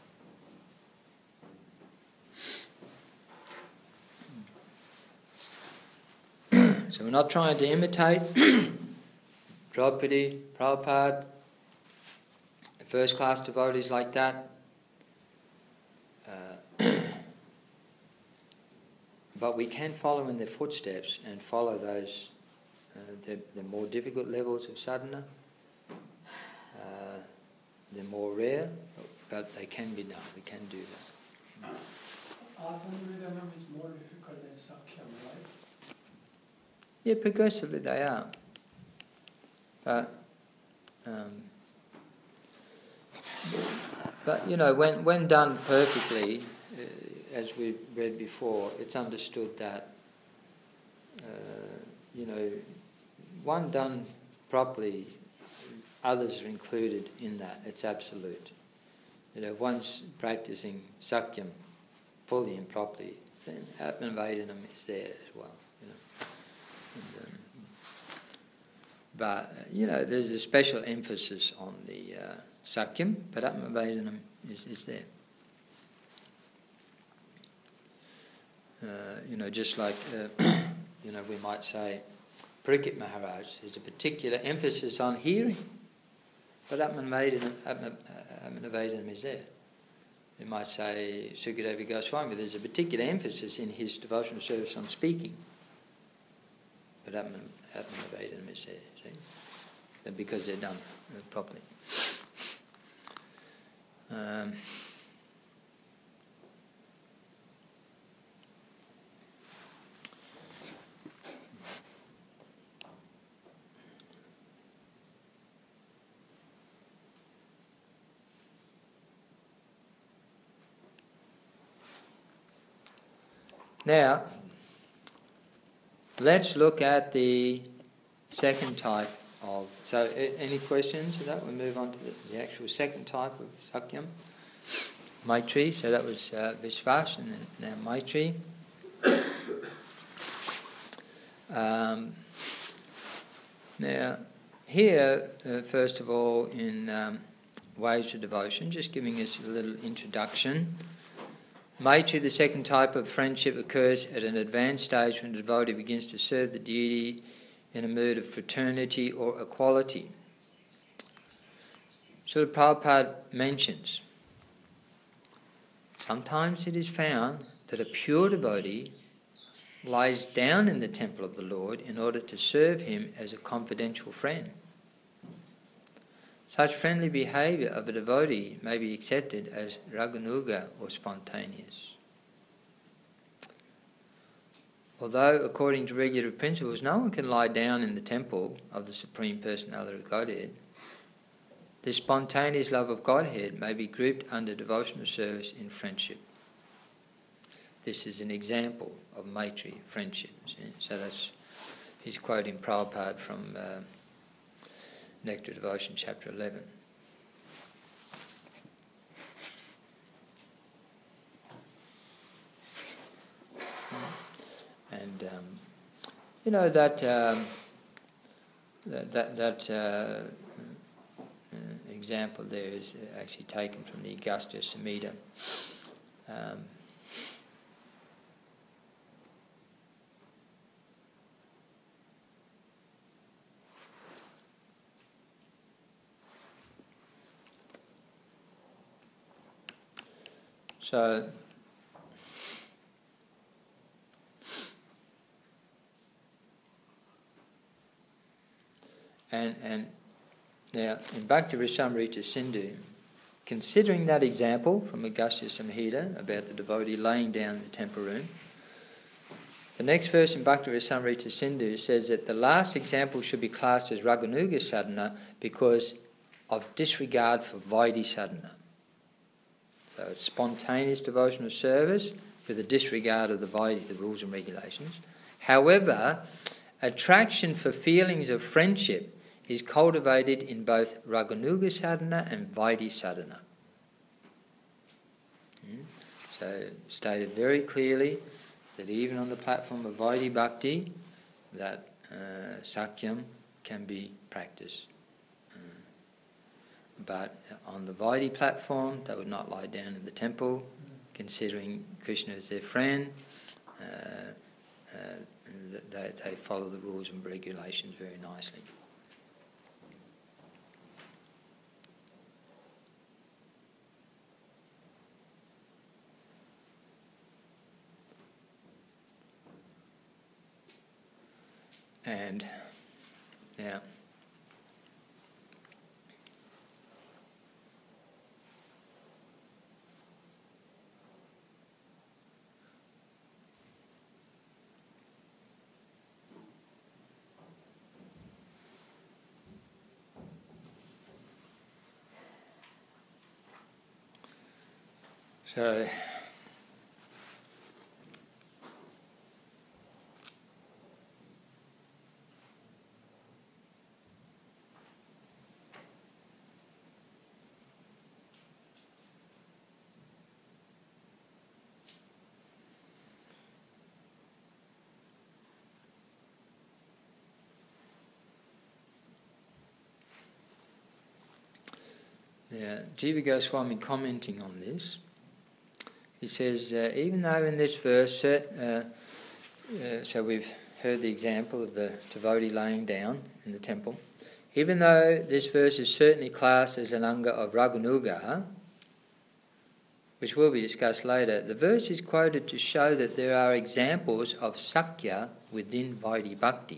So we're not trying to imitate Draupadi, Prabhupada, first-class devotees like that. But we can follow in their footsteps and follow those the more difficult levels of sadhana. They're more rare, but they can be done. We can do that. Atmanivedanam is more difficult than Sakyam, right? Yeah, progressively they are. But when done perfectly, as we read before, it's understood that one done properly, others are included in that. It's absolute. If one's practicing Sakyam fully and properly, then Atmanivedanam is there as well. But there's a special emphasis on the Sakyam, but Atmanivedanam is there. Just like we might say, Parikshit Maharaj, there's a particular emphasis on hearing, but Atmanivedanam is there. We might say Sukadeva Goswami, there's a particular emphasis in his devotional service on speaking, but Atmanivedanam is there, see? Because they're done properly. Now, let's look at the second type of... So, any questions to that? We'll move on to the actual second type of Sakyam. Maitri, so that was Vishwas, and now Maitri. Now, here, first of all, in Waves of Devotion, just giving us a little introduction. Maitri, the second type of friendship, occurs at an advanced stage when the devotee begins to serve the deity in a mood of fraternity or equality. So the Prabhupada mentions, sometimes it is found that a pure devotee lies down in the temple of the Lord in order to serve him as a confidential friend. Such friendly behaviour of a devotee may be accepted as raganuga or spontaneous. Although, according to regular principles, no one can lie down in the temple of the Supreme Personality of Godhead, this spontaneous love of Godhead may be grouped under devotional service in friendship. This is an example of Maitri, friendship. So he's quoting Prabhupada from Nectar Devotion, chapter 11. And You know that example there is actually taken from the Agastya Samhita. So and now in Bhakti Rasamrita Sindhu, considering that example from Agastya Samhita about the devotee laying down in the temple room, the next verse in Bhakti Rasamrita Sindhu says that the last example should be classed as Raganuga sadhana because of disregard for Vaidhi sadhana. So it's spontaneous devotional service with a disregard of the Vaidhi, the rules and regulations. However, attraction for feelings of friendship is cultivated in both Raganuga sadhana and Vaidhi sadhana. So stated very clearly that even on the platform of Vaidhi Bhakti, that Sakyam can be practiced. But on the Vaidhi platform, they would not lie down in the temple, considering Krishna as their friend. They follow the rules and regulations very nicely. And yeah. So Jiva Goswami commenting on this, he says, even though in this verse, so we've heard the example of the devotee laying down in the temple, even though this verse is certainly classed as an anga of Raganuga, which will be discussed later, the verse is quoted to show that there are examples of Sakya within Vaidhi Bhakti,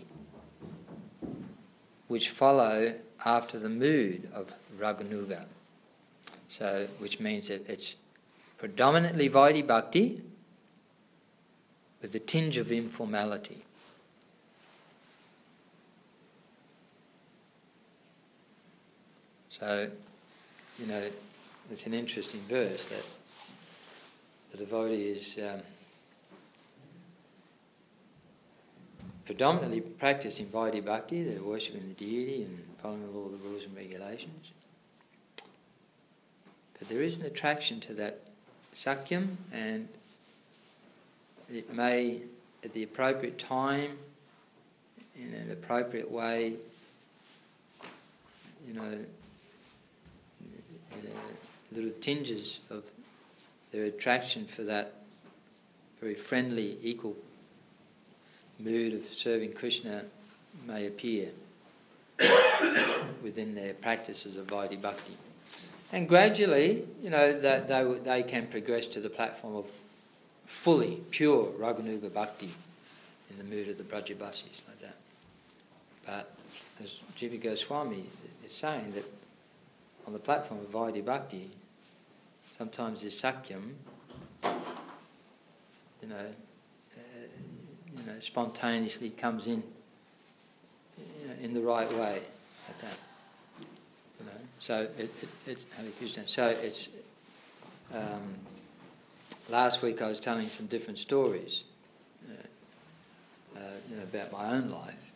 which follow after the mood of Raganuga. So, which means that it's predominantly Vaidhi Bhakti with a tinge of informality. So, it's an interesting verse that the devotee is predominantly practicing Vaidhi Bhakti, they're worshipping the deity and following all the rules and regulations. But there is an attraction to that Sakyam, and it may, at the appropriate time, in an appropriate way, little tinges of their attraction for that very friendly, equal mood of serving Krishna may appear within their practices of Vaidhi Bhakti. And gradually, that they can progress to the platform of fully pure Raganuga Bhakti in the mood of the Brajabasis, like that. But as Jiva Goswami is saying, that on the platform of Vaidhi Bhakti, sometimes this Sakyam, spontaneously comes in the right way, like that. So it's Hare Krishna. So it's last week I was telling some different stories, about my own life.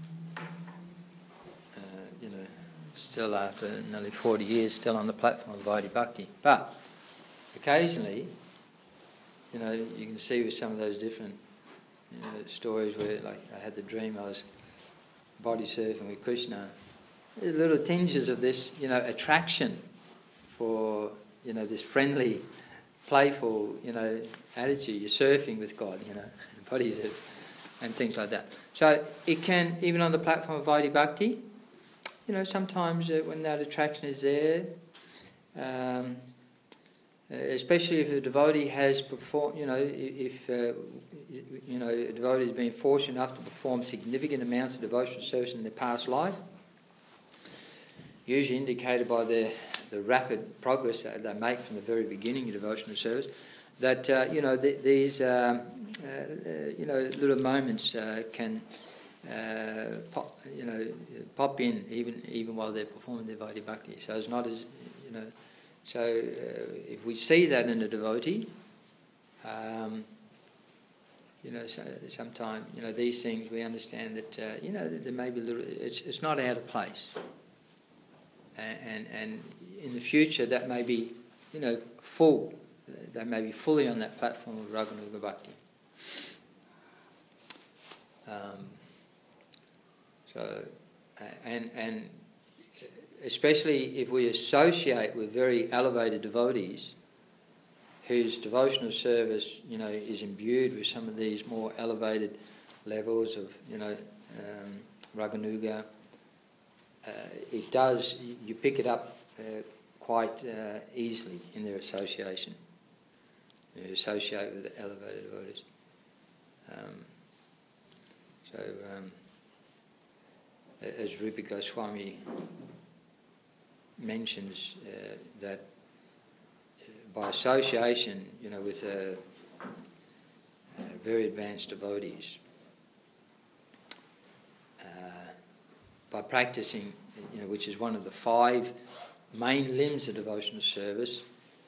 Still after nearly 40 years, still on the platform of Vaidhi Bhakti. But occasionally, you can see with some of those different stories where, like, I had the dream I was body surfing with Krishna. There's little tinges of this, attraction for, this friendly, playful, attitude. You're surfing with God, body surf, and things like that. So it can, even on the platform of Vaidhi Bhakti, sometimes when that attraction is there, especially if a devotee has performed, if a devotee has been fortunate enough to perform significant amounts of devotional service in their past life, usually indicated by the rapid progress that they make from the very beginning of devotional service, that these little moments can pop in even while they're performing their Vaidhi Bhakti. So it's not as So if we see that in a devotee, sometimes these things we understand that there may be little. It's not out of place, and in the future that may be full. They may be fully on that platform of Raganuga Bhakti. And especially if we associate with very elevated devotees whose devotional service, is imbued with some of these more elevated levels of, Raganuga, you pick it up quite easily in their association. You associate with the elevated devotees. As Rupa Goswami mentions, that by association, with very advanced devotees, by practicing, which is one of the 5 main limbs of devotional service,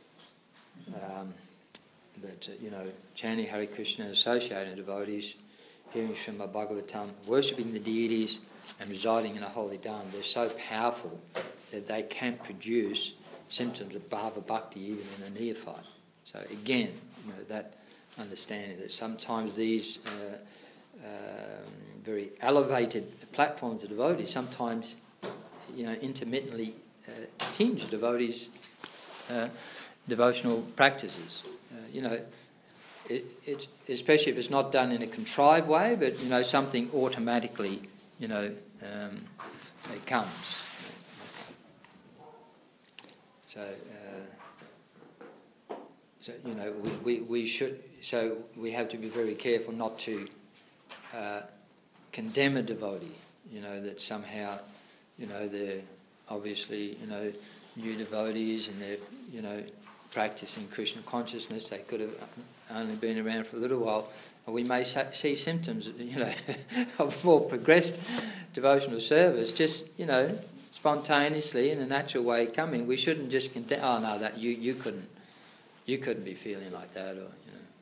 that chanting Hare Krishna, associating devotees, hearing Srimad Bhagavatam, worshipping the deities, and residing in a holy dham, they're so powerful that they can produce symptoms of bhava bhakti even in a neophyte. So again, that understanding that sometimes these very elevated platforms of devotees sometimes, intermittently tinge devotees' devotional practices. It's especially if it's not done in a contrived way, but something automatically, it comes. We should. So we have to be very careful not to condemn a devotee. That somehow, they're obviously, new devotees and they're, practicing Krishna consciousness. They could have only been around for a little while, and we may see symptoms, of more progressed devotional service, just, spontaneously in a natural way coming. We shouldn't just condemn. Oh no, that you couldn't be feeling like that, or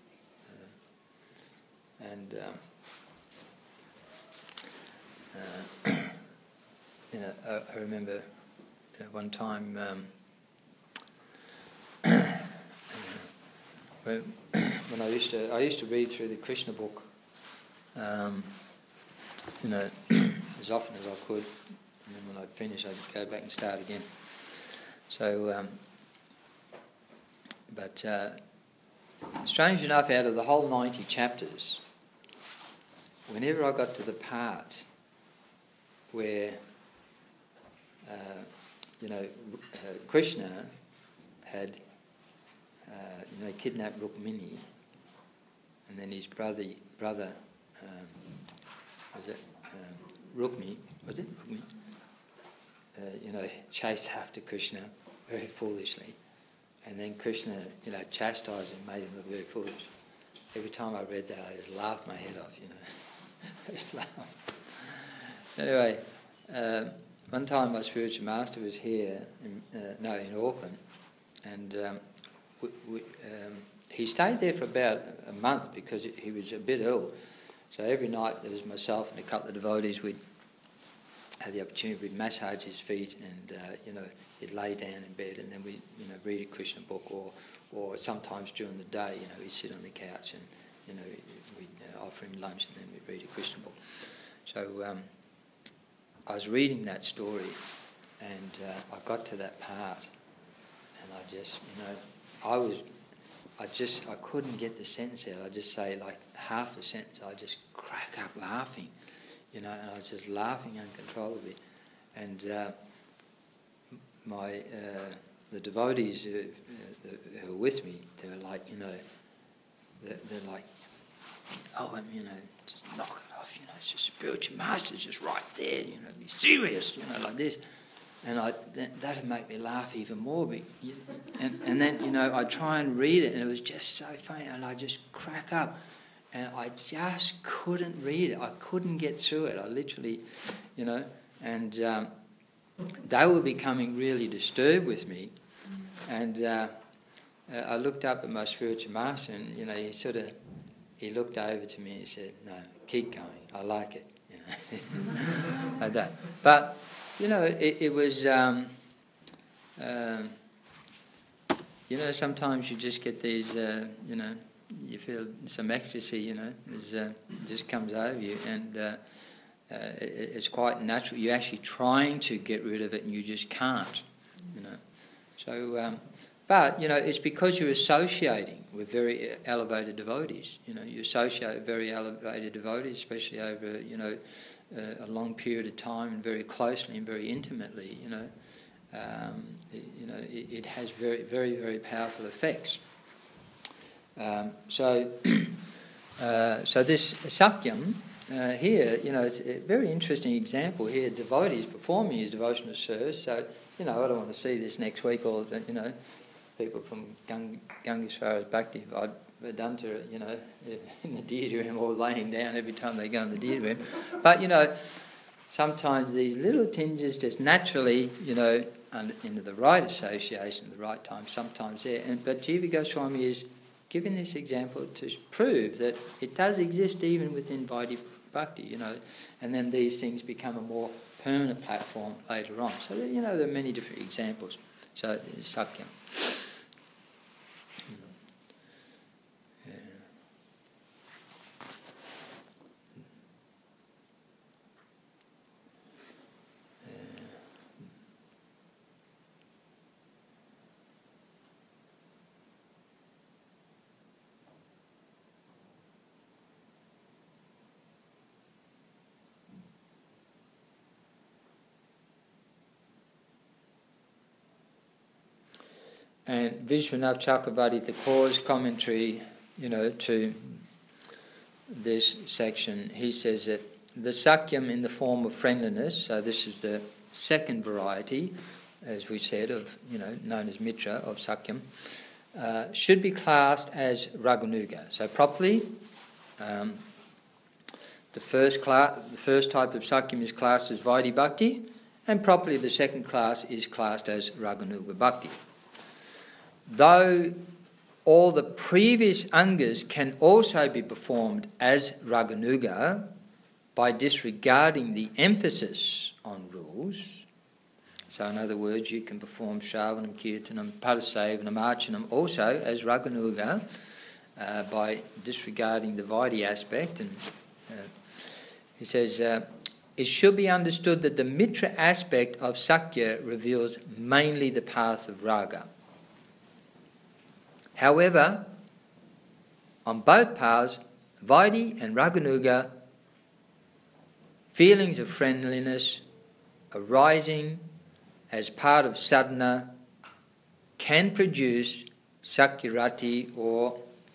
I remember one time. When I used to read through the Krishna book, as often as I could, and then when I'd finish, I'd go back and start again. So, but strange enough, out of the whole 90 chapters, whenever I got to the part where Krishna had kidnapped Rukmini, and then his brother Rukmi, chased after Krishna very foolishly, and then Krishna, chastised him, made him look very foolish. Every time I read that, I just laughed my head off, I just laughed. Anyway, one time my spiritual master was here, in Auckland, and he stayed there for about a month because he was a bit ill. So every night there was myself and a couple of devotees. We'd had the opportunity, we'd massage his feet, and he'd lay down in bed, and then we'd read a Krishna book, or sometimes during the day, he'd sit on the couch and we'd offer him lunch and then we'd read a Krishna book. So I was reading that story, and I got to that part, and I just, I couldn't get the sentence out. I just say like half the sentence. I just crack up laughing, and I was just laughing uncontrollably. And the devotees who were with me, they were like, they're like, oh, just knock it off, it's just spiritual master's just right there, be serious, like this. And that'd make me laugh even more. And then, I'd try and read it, and it was just so funny, and I'd just crack up. And I just couldn't read it. I couldn't get through it. I literally, and they were becoming really disturbed with me. And I looked up at my spiritual master, and, he looked over to me and he said, no, keep going, I like it, like that. But, it was, sometimes you just get these, you feel some ecstasy, it just comes over you, and it's quite natural. You're actually trying to get rid of it and you just can't, So, but, it's because you're associating with very elevated devotees. You associate with very elevated devotees, especially over, a long period of time, and very closely and very intimately, it has very, very, very powerful effects. So this Sakyam here, it's a very interesting example here. Devotees performing his devotional service. So, I don't want to see this next week, or, people from Gangeswara Bhakti Vedanta, in the deity room, or laying down every time they go in the deity room. But, sometimes these little tinges just naturally, into the right association at the right time, sometimes there. But Jiva Goswami is giving this example to prove that it does exist even within Vaidhi Bhakti, and then these things become a more permanent platform later on. So, there are many different examples. So, Sakyam. And Vishwanath Chakravarti, the cause commentary, to this section, he says that the Sakyam in the form of friendliness, so this is the second variety, as we said, of, known as Mitra, of Sakyam, should be classed as Raganuga. So properly, the first type of Sakyam is classed as Vaidhi Bhakti, and properly the second class is classed as Raganuga Bhakti. Though all the previous angas can also be performed as Raganuga by disregarding the emphasis on rules. So in other words, you can perform Shravanam, Kirtanam, Padasevanam, Archanam also as Raganuga by disregarding the Vaidhi aspect. And he says, it should be understood that the Mitra aspect of Sakya reveals mainly the path of Raga. However, on both paths, Vaidhi and Raganuga, feelings of friendliness arising as part of sadhana can produce Sakyarati, or,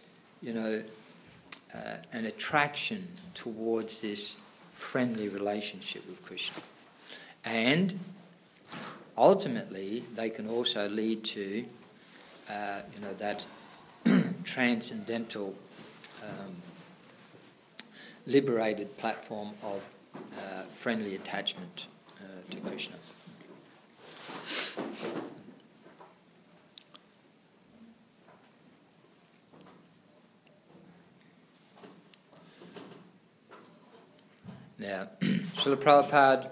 an attraction towards this friendly relationship with Krishna. And ultimately, they can also lead to that transcendental, liberated platform of friendly attachment to Krishna. Now, Srila Prabhupada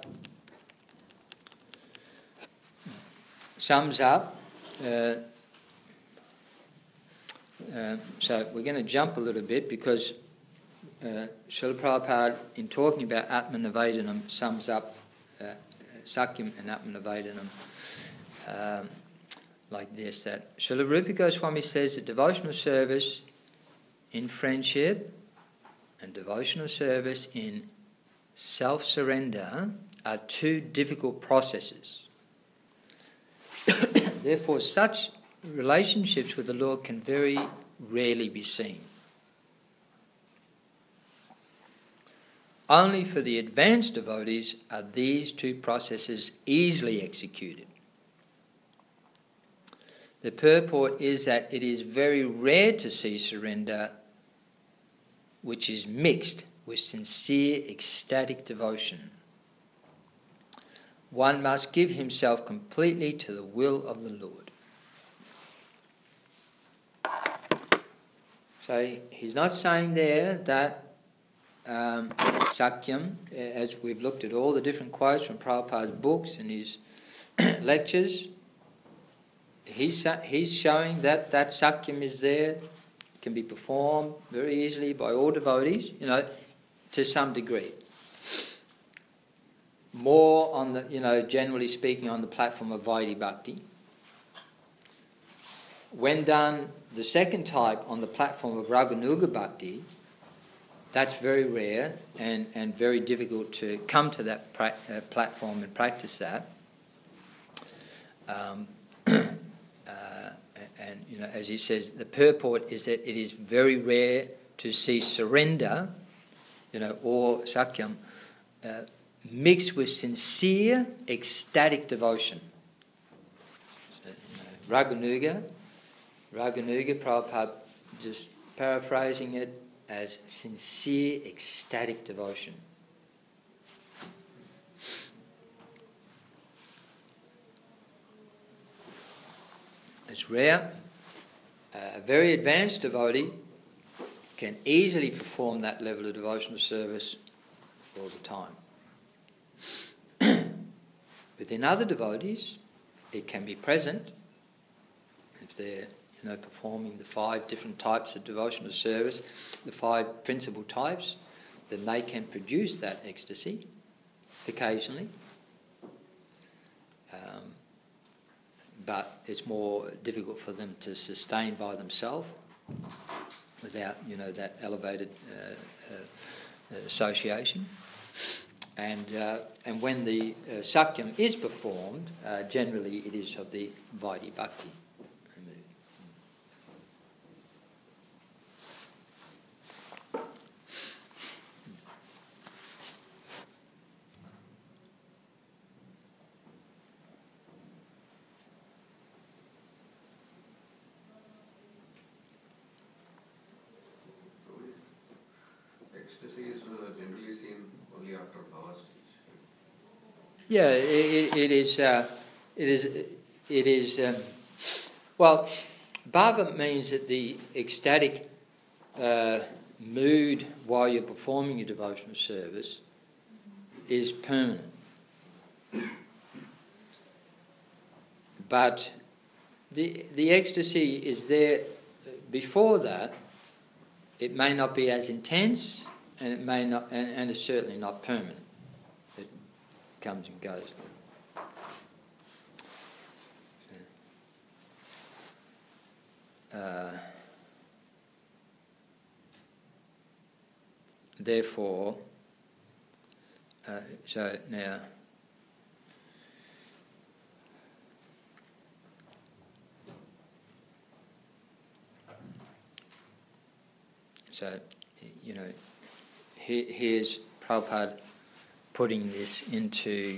sums up So we're going to jump a little bit because Srila Prabhupada, in talking about Atmanivedanam, sums up Sakyam and Atmanivedanam like this, that Srila Rupa Goswami says that devotional service in friendship and devotional service in self-surrender are two difficult processes. Therefore, such relationships with the Lord can very rarely be seen. Only for the advanced devotees are these two processes easily executed. The purport is that it is very rare to see surrender which is mixed with sincere ecstatic devotion. One must give himself completely to the will of the Lord. So he's not saying there that Sakyam, as we've looked at all the different quotes from Prabhupada's books and his lectures, he's showing that Sakyam is there, can be performed very easily by all devotees, to some degree. More on the, generally speaking, on the platform of Vaidhi Bhakti. When done, the second type on the platform of Raganuga Bhakti, that's very rare and very difficult to come to that platform and practice that. And as he says, the purport is that it is very rare to see surrender, or Sakyam, mixed with sincere ecstatic devotion. So, Raganuga, Prabhupada just paraphrasing it as sincere ecstatic devotion. It's rare. A very advanced devotee can easily perform that level of devotional service all the time. Within other devotees, it can be present if they're performing the 5 different types of devotional service, the 5 principal types, then they can produce that ecstasy occasionally. But it's more difficult for them to sustain by themselves without, that elevated association. And when the Sakyam is performed, generally it is of the Vaidhi Bhakti. Yeah, it is. Well, bhava means that the ecstatic mood while you're performing your devotional service is permanent. But the ecstasy is there before that. It may not be as intense, and it may not, and it's certainly not permanent. It comes and goes. Therefore, so now. So, here's Prabhupada putting this into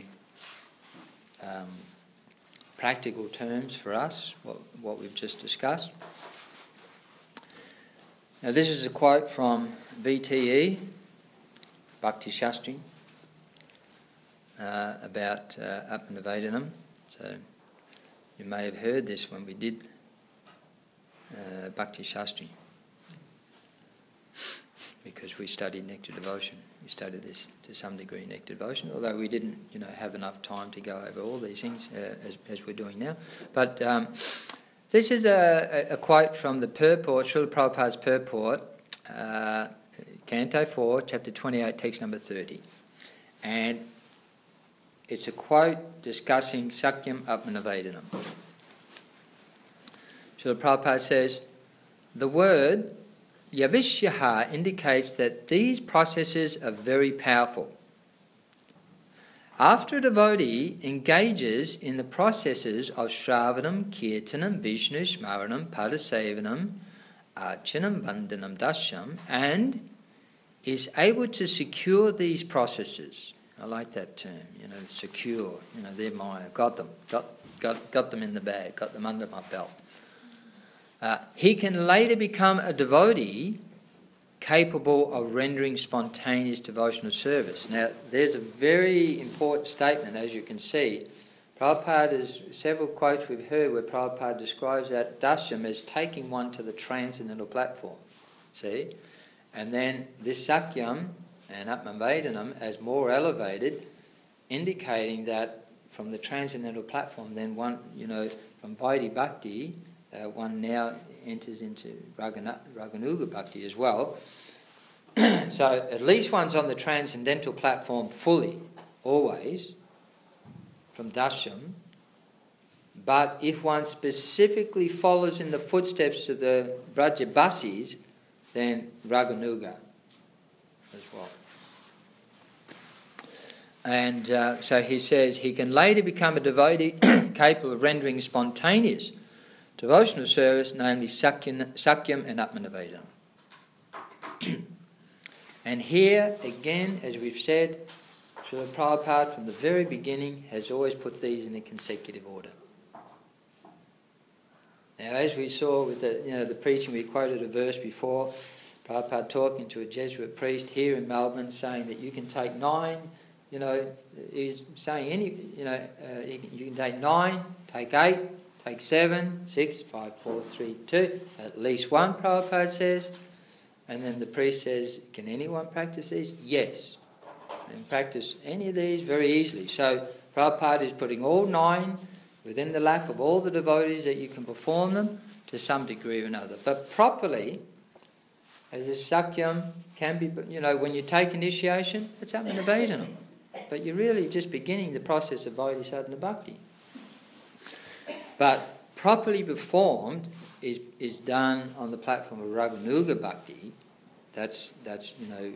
practical terms for us, what we've just discussed. Now, this is a quote from VTE, Bhakti Shastri, about Atmanivedanam. So, you may have heard this when we did Bhakti Shastri, because we studied Nectar Devotion. We studied this to some degree, Nectar Devotion, although we didn't, have enough time to go over all these things as we're doing now. But This is a quote from the purport, Srila Prabhupada's purport, Canto 4, chapter 28, text number 30. And it's a quote discussing Sakyam Atmanivedanam. Srila Prabhupada says, the word Yavishyaha indicates that these processes are very powerful. After a devotee engages in the processes of Shravanam, Kirtanam, Vishnu, Smaranam, Padasevanam, Archanam, Vandanam, Dashyam, and is able to secure these processes. I like that term, secure, they're mine, I've got them, got them in the bag, got them under my belt. He can later become a devotee capable of rendering spontaneous devotional service. Now, there's a very important statement, as you can see. Prabhupada, several quotes we've heard where Prabhupada describes that Dashyam as taking one to the transcendental platform. See? And then this Sakyam and Atmanivedanam as more elevated, indicating that from the transcendental platform, then one, from Vaidhi Bhakti, one now enters into Raganuga Bhakti as well. So at least one's on the transcendental platform fully, always, from Dashyam. But if one specifically follows in the footsteps of the Brajabasis, then Raganuga as well. And so he says he can later become a devotee capable of rendering spontaneous devotional service, namely Sakyam and Atmanivedanam. And here, again, as we've said, Srila Prabhupada from the very beginning has always put these in a consecutive order. Now, as we saw with the preaching, we quoted a verse before, Prabhupada talking to a Jesuit priest here in Melbourne, saying that you can take 9, he's saying you can take 9, take 8, take 7, 6, 5, 4, 3, 2, at least one, Prabhupada says. And then the priest says, can anyone practice these? Yes. And practice any of these very easily. So Prabhupada is putting all 9 within the lap of all the devotees that you can perform them to some degree or another. But properly, as a Sakyam can be, when you take initiation, it's Atmanivedanam. But you're really just beginning the process of Vaidhi Sadhana Bhakti. But properly performed is done on the platform of Raganuga Bhakti. That's as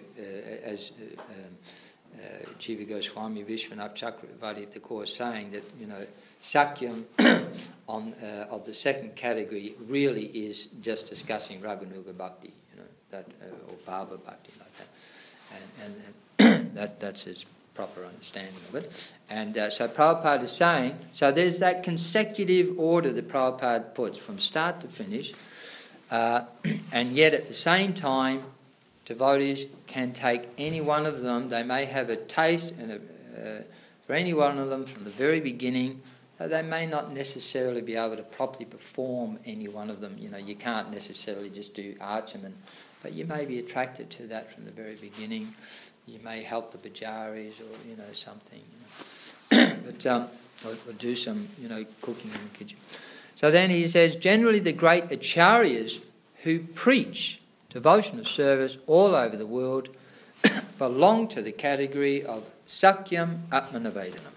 Jiva Goswami Vishwanath Chakravarti Thakur is saying that Sakyam of the second category really is just discussing Raganuga Bhakti, or Bhava Bhakti like that, and that's his proper understanding of it. And so Prabhupada is saying, so there's that consecutive order that Prabhupada puts from start to finish, and yet at the same time, devotees can take any one of them. They may have a taste for any one of them from the very beginning. They may not necessarily be able to properly perform any one of them. You can't necessarily just do Archaman, but you may be attracted to that from the very beginning. You may help the Bajaris or something, but or do some cooking in the kitchen. So then he says, generally the great acharyas who preach devotional service all over the world belong to the category of Sakyam Atmanivedanam.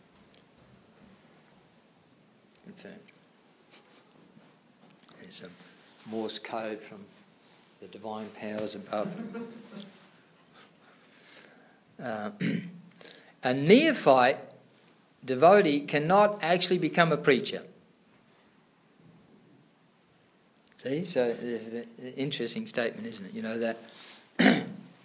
Confirmed. There's a Morse code from the divine powers above. A neophyte devotee cannot actually become a preacher. See, so interesting statement, isn't it? That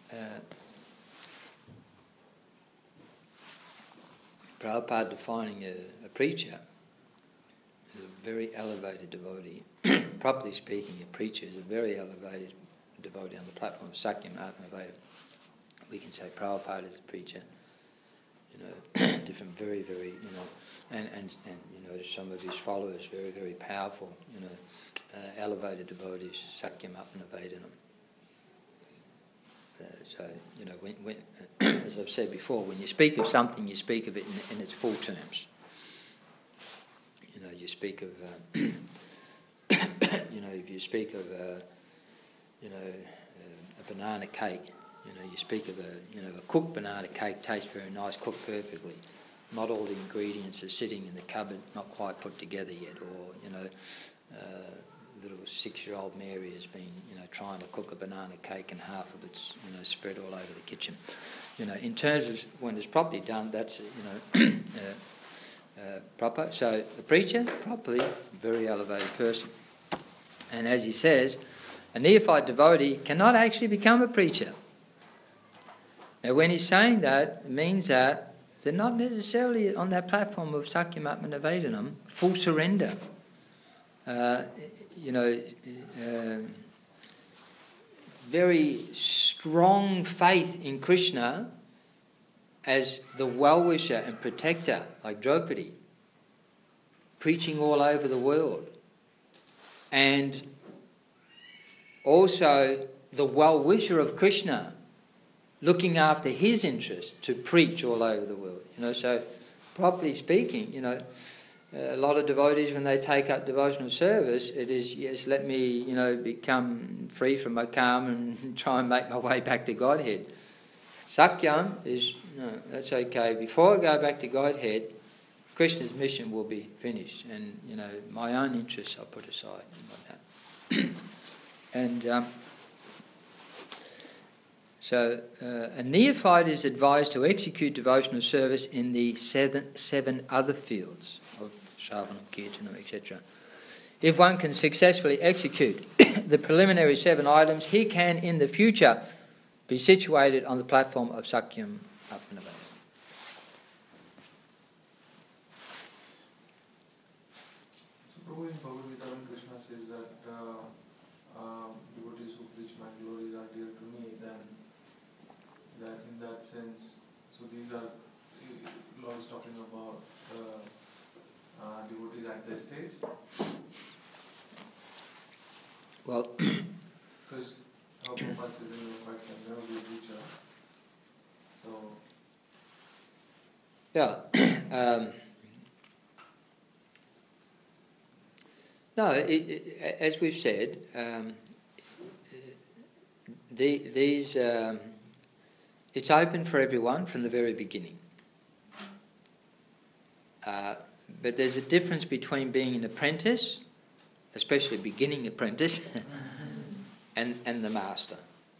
Prabhupada defining a preacher as a very elevated devotee. Properly speaking, a preacher is a very elevated devotee on the platform of Sakyam Atmanivedanam. We can say Prabhupada is a preacher, different, very, very, and some of his followers, very, very powerful, elevated devotees, Sakyam Atmanivedanam. So, when as I've said before, when you speak of something, you speak of it in its full terms. You speak of if you speak of, a banana cake, you speak of a cooked banana cake tastes very nice, cooked perfectly. Not all the ingredients are sitting in the cupboard, not quite put together yet, or, little 6-year-old Mary has been, trying to cook a banana cake and half of it's, spread all over the kitchen. In terms of when it's properly done, that's, proper. So the preacher, properly, very elevated person. And as he says, a neophyte devotee cannot actually become a preacher. Now when he's saying that, it means that they're not necessarily on that platform of Sakyam Atmanivedanam, full surrender. Very strong faith in Krishna as the well-wisher and protector, like Draupadi, preaching all over the world. And also the well-wisher of Krishna, looking after his interest to preach all over the world. So properly speaking, a lot of devotees, when they take up devotional service, it is, yes, let me, become free from my karma and try and make my way back to Godhead. Sakyam is, no, that's okay. Before I go back to Godhead, Krishna's mission will be finished. And, my own interests I'll put aside like that. And so a neophyte is advised to execute devotional service in the seven other fields of Shravanam, Kirtanam, etc. If one can successfully execute the preliminary 7 items, he can in the future be situated on the platform of Sakyam Atmanivedanam. So Prabhu, in Bhagavad Gita, Krishna says that devotees who preach my glories are dear to me, then that in that sense, so these are, Lord is talking about devotees at this stage? Well, because our Prabhupada says in the fact can never be a preacher. So yeah. No, as we've said, these it's open for everyone from the very beginning. But there's a difference between being an apprentice, especially a beginning apprentice, and the master.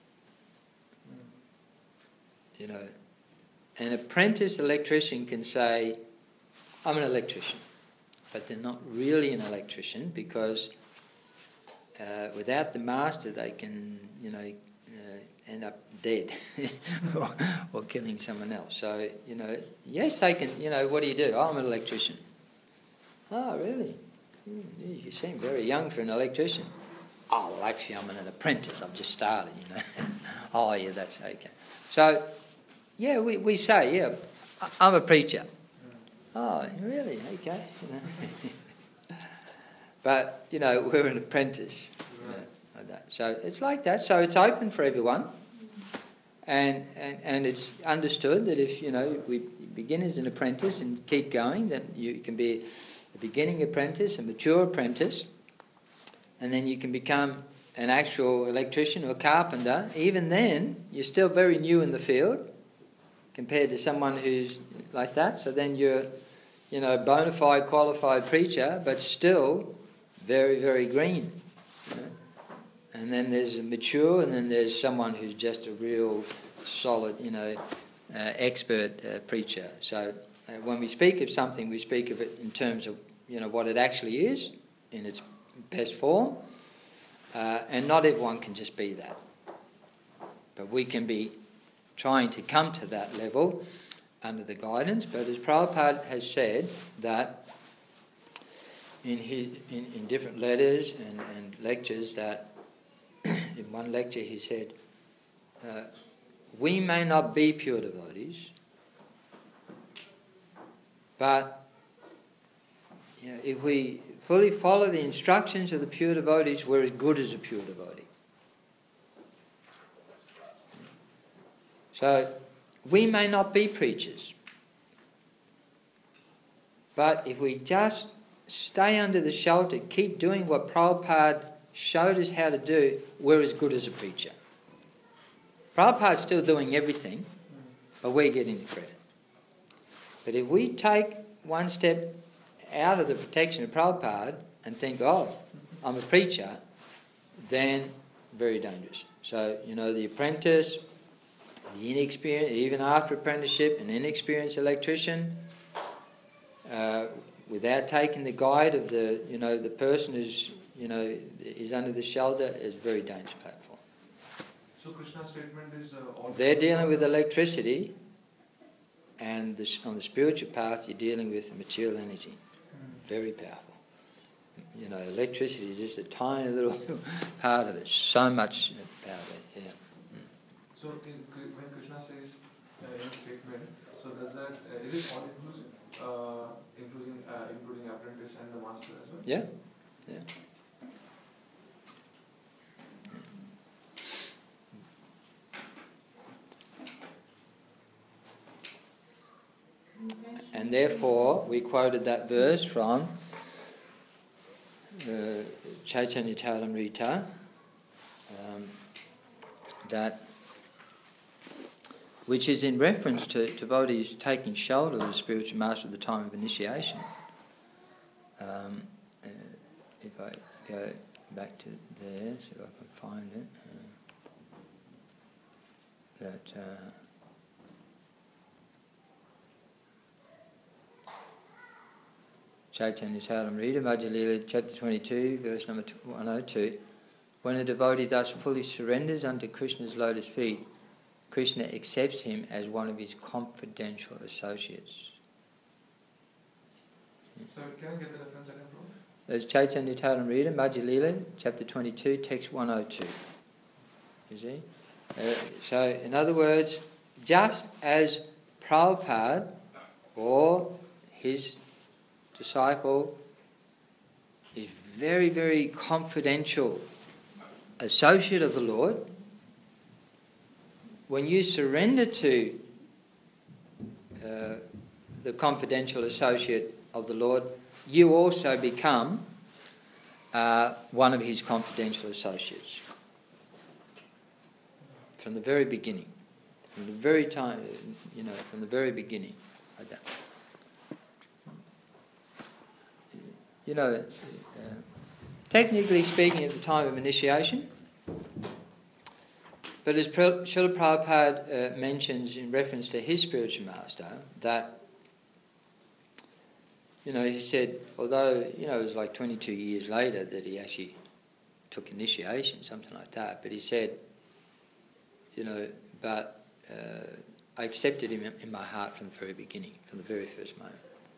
An apprentice electrician can say, I'm an electrician, but they're not really an electrician because without the master they can, end up dead or killing someone else. So, yes, they can, what do you do? Oh, I'm an electrician. Oh, really? You seem very young for an electrician. Oh, well, actually, I'm an apprentice. I've just started, Oh, yeah, that's okay. So, yeah, we say, yeah, I'm a preacher. Oh, really? Okay. But, we're an apprentice. Like that. So it's like that. So it's open for everyone. And it's understood that if, we begin as an apprentice and keep going, then you can be a beginning apprentice, a mature apprentice, and then you can become an actual electrician or carpenter. Even then, you're still very new in the field compared to someone who's like that. So then you're, bona fide, qualified preacher, but still very, very green. And then there's a mature, and then there's someone who's just a real solid, expert preacher. So when we speak of something, we speak of it in terms of, what it actually is in its best form. And not everyone can just be that. But we can be trying to come to that level under the guidance. But as Prabhupada has said that in different letters and lectures, that in one lecture he said, we may not be pure devotees, but if we fully follow the instructions of the pure devotees, we're as good as a pure devotee. So we may not be preachers, but if we just stay under the shelter, keep doing what Prabhupada showed us how to do, we're as good as a preacher. Prabhupada's still doing everything, but we're getting the credit. But if we take one step out of the protection of Prabhupada and think, oh, I'm a preacher, then very dangerous. So, the apprentice, the inexperienced, even after apprenticeship, an inexperienced electrician, without taking the guide of the person who's, is under the shelter, is a very dangerous platform. So Krishna's statement is... They're dealing with electricity, and on the spiritual path you're dealing with material energy. Very powerful. Electricity is just a tiny little part of it. So much power there, yeah. So when Krishna says in his statement, so does that, is it all inclusive, including apprentice and the master as well? Yeah, yeah. And therefore, we quoted that verse from Chaitanya Charitamrita, which is in reference to devotees taking shelter of the spiritual master at the time of initiation. If I go back to there, see if I can find it. Chaitanya Charitamrita, Madhya Lila, chapter 22, verse number 102. When a devotee thus fully surrenders unto Krishna's lotus feet, Krishna accepts him as one of his confidential associates. So can I get the reference again, bro? There's Chaitanya Charitamrita, Madhya Lila, chapter 22, text 102. You see? So, in other words, just as Prabhupada or his disciple is very, very confidential associate of the Lord, when you surrender to the confidential associate of the Lord, you also become one of his confidential associates. From the very beginning, from the very time, from the very beginning, like that. Technically speaking, at the time of initiation, but as Srila Prabhupada mentions in reference to his spiritual master, that, he said, although, it was like 22 years later that he actually took initiation, something like that, but he said, but I accepted him in my heart from the very beginning, from the very first moment.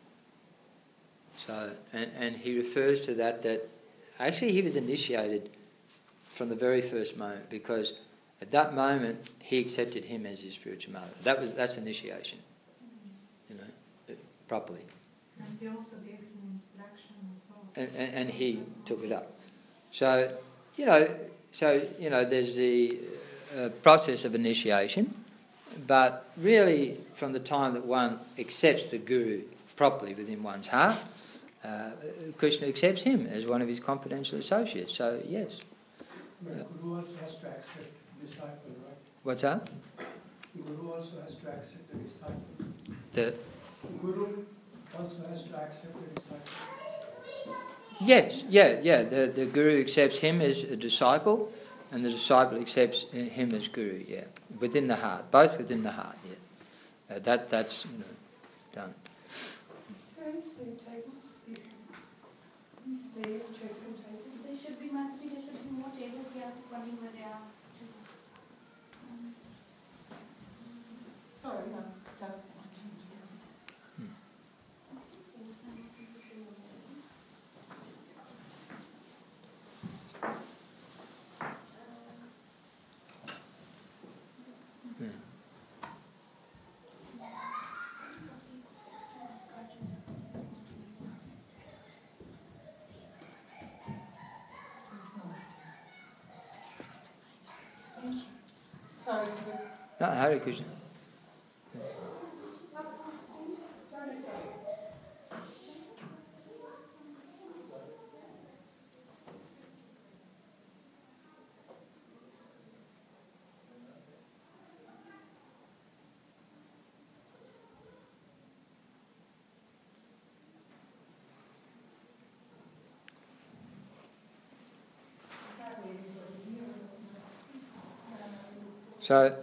So, and he refers to that actually he was initiated from the very first moment, because at that moment he accepted him as his spiritual master. That's initiation, properly. And he also gave him instruction as well. And he took it up. So, there's the process of initiation, but really from the time that one accepts the Guru properly within one's heart, Krishna accepts him as one of his confidential associates. So, yes. But Guru also has to accept the disciple, right? What's that? Guru also has to accept the disciple. The Guru also has to accept the disciple. Yes, the Guru accepts him as a disciple, and the disciple accepts him as Guru, within the heart, both within the heart, that's done. There should be more tables here running where they are. Sorry, no, don't. Sorry. No, Hare Krishna. So,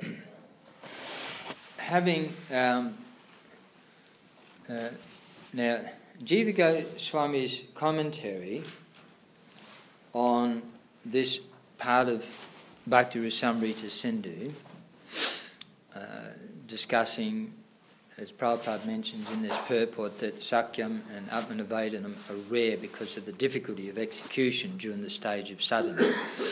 having now Jiva Goswami's commentary on this part of Bhakti Rasamrita Sindhu, discussing, as Prabhupada mentions in this purport, that Sakyam and Atmanivedanam are rare because of the difficulty of execution during the stage of sadhana.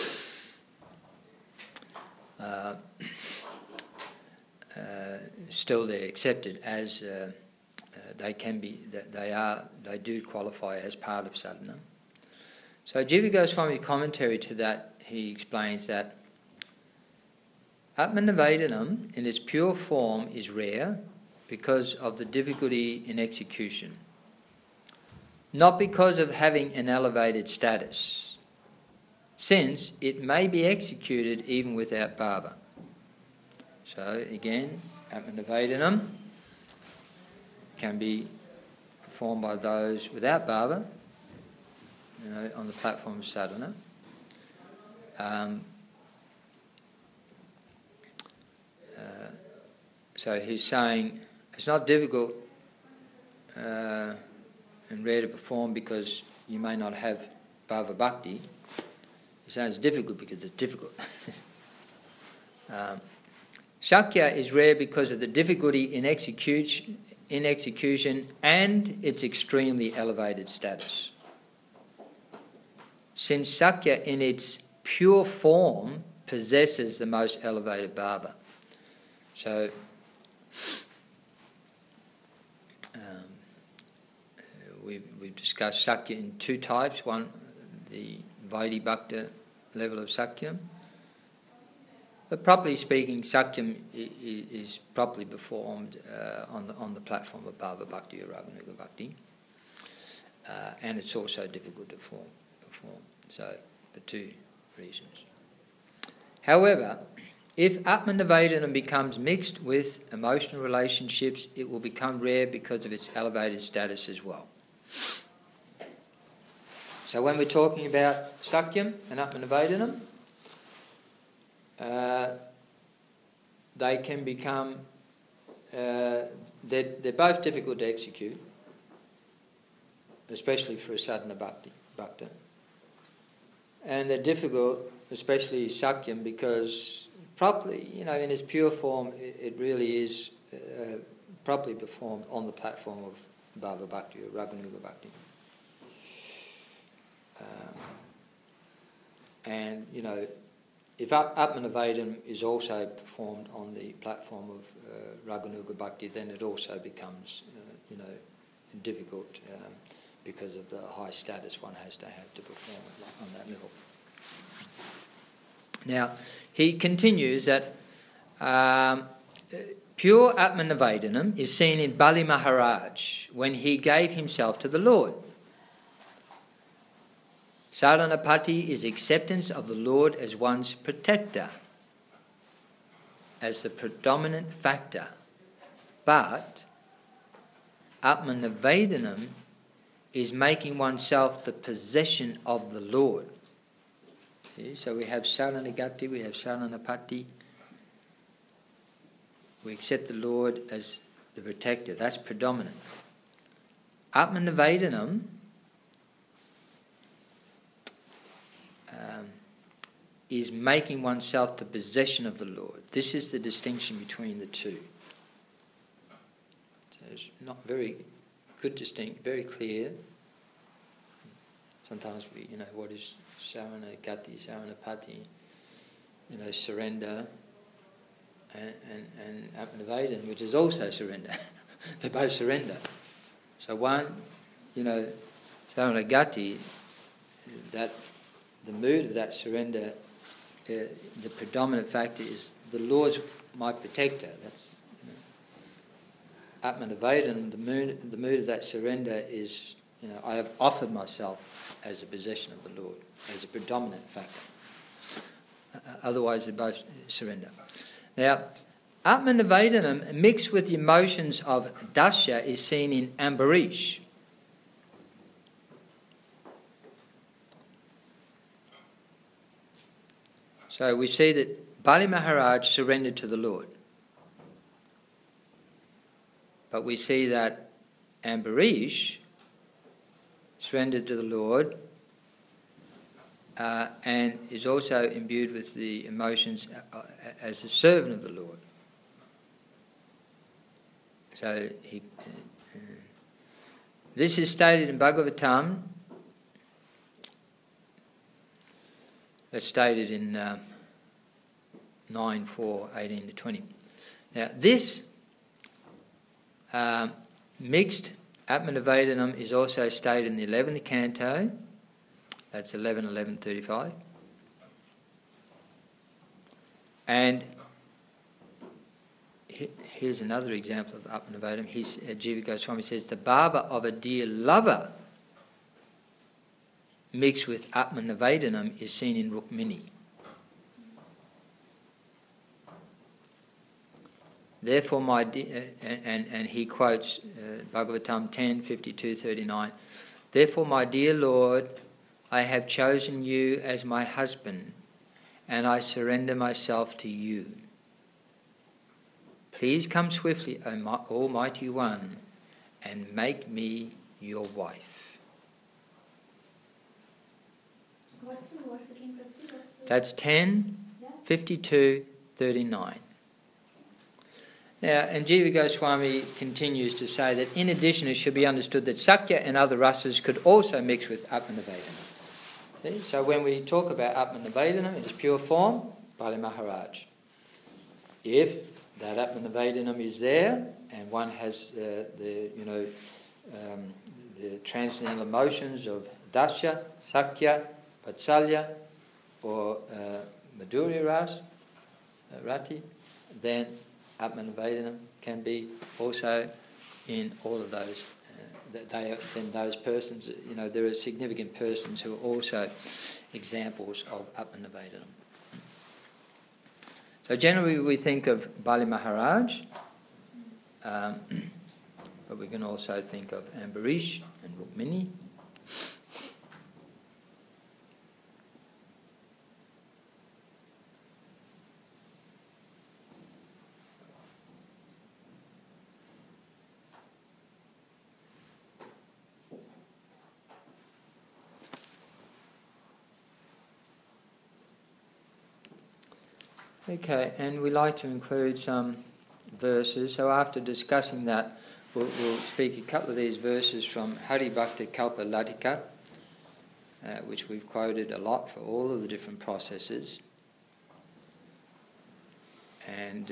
Still, they're accepted as they can be. They do qualify as part of sadhana. So, Jiva Goswami's commentary to that, he explains that Atmanivedanam in its pure form is rare because of the difficulty in execution, not because of having an elevated status, since it may be executed even without bhava. So again, Atmanivedanam can be performed by those without bhava, on the platform of sadhana. So he's saying it's not difficult and rare to perform because you may not have bhava bhakti. He's saying it's difficult because it's difficult. Shakya is rare because of the difficulty in execution and its extremely elevated status. Since Shakya in its pure form possesses the most elevated bhava. So we've discussed Sakya in two types. One, the Vaidhi Bhakta level of Sakyam. But properly speaking, Sakyam is properly performed on the platform of Bhava Bhakti or Raganuga Bhakti. And it's also difficult to perform. So, for two reasons. However, if Atmanivedanam becomes mixed with emotional relationships, it will become rare because of its elevated status as well. So when we're talking about Sakyam and Atmanivedanam, they can become, they're both difficult to execute, especially for a sadhana bhakta. And they're difficult, especially Sakyam, because properly, in its pure form, it really is properly performed on the platform of Bhava Bhakti or Raganuga Bhakti. And, if Atmanivedanam is also performed on the platform of Raganuga Bhakti, then it also becomes, difficult because of the high status one has to have to perform on that level. Now, he continues that pure Atmanivedanam is seen in Bali Maharaj when he gave himself to the Lord. Saranapati is acceptance of the Lord as one's protector, as the predominant factor. But Atmanivedanam is making oneself the possession of the Lord. See? So we have Saranagati, we have Saranapati. We accept the Lord as the protector. That's predominant. Atmanivedanam is making oneself the possession of the Lord. This is the distinction between the two. So it's not very good distinct, very clear. Sometimes we, what is Saranagati, Saranapati, surrender, and Atmanivedanam, which is also surrender. They both surrender. So one, Saranagati, that the mood of that surrender, the predominant factor is the Lord's my protector. That's Atmanivedanam, the mood of that surrender is, I have offered myself as a possession of the Lord, as a predominant factor. Otherwise, they both surrender. Now, Atmanivedanam mixed with the emotions of Dasya is seen in Ambarish. So we see that Bali Maharaj surrendered to the Lord. But we see that Ambarish surrendered to the Lord and is also imbued with the emotions as a servant of the Lord. So this is stated in Bhagavatam. That's stated in 9:4:18-20. Now this mixed Atmanivedanam is also stated in the 11th canto. That's 11:11:35. And here's another example of Atmanivedanam. Jiva Goswami says, the bhava of a dear lover mixed with Atmanivedanam is seen in Rukmini. Therefore, my and he quotes Bhagavatam 10:52-39. Therefore, my dear Lord, I have chosen you as my husband, and I surrender myself to you. Please come swiftly, O Almighty One, and make me your wife. What's the verse again, Prabhuji? That's 10:52-39. Now, and Jiva Goswami continues to say that in addition it should be understood that Sakya and other rasas could also mix with Atmanivedanam. See? So when we talk about Atmanivedanam in its pure form, Bali Maharaj. If that Atmanivedanam is there and one has the transcendental emotions of Dasya, Sakya, Vatsalya or Madhurya Rati, then Atmanivedanam can be also in all of those. Then those persons, there are significant persons who are also examples of Atmanivedanam. So generally we think of Bali Maharaj, but we can also think of Ambarish and Rukmini. Okay, and we like to include some verses. So after discussing that, we'll speak a couple of these verses from Hari Bhakti Kalpa Latika, which we've quoted a lot for all of the different processes. And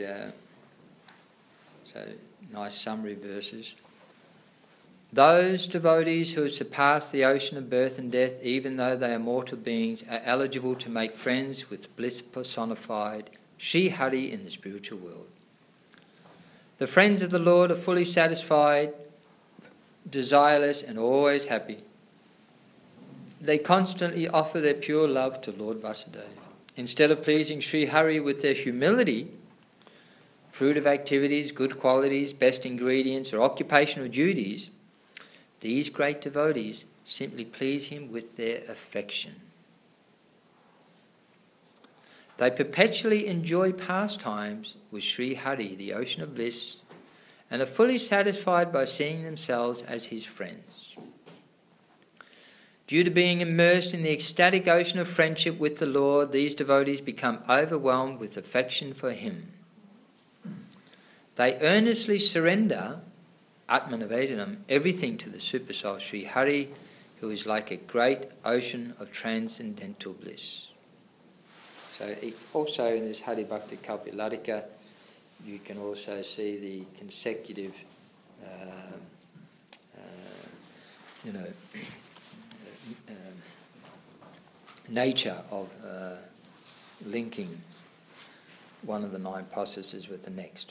so nice summary verses. Those devotees who have surpassed the ocean of birth and death, even though they are mortal beings, are eligible to make friends with bliss personified, Sri Hari in the spiritual world. The friends of the Lord are fully satisfied, desireless and always happy. They constantly offer their pure love to Lord Vasudeva. Instead of pleasing Sri Hari with their humility, fruit of activities, good qualities, best ingredients or occupational duties, these great devotees simply please him with their affection. They perpetually enjoy pastimes with Sri Hari, the ocean of bliss, and are fully satisfied by seeing themselves as his friends. Due to being immersed in the ecstatic ocean of friendship with the Lord, these devotees become overwhelmed with affection for him. They earnestly surrender Atmanivedanam, everything to the Supersoul Sri Hari, who is like a great ocean of transcendental bliss. So also in this Hari Bhakti Kalpa Latika, you can also see the consecutive, nature of linking one of the 9 processes with the next.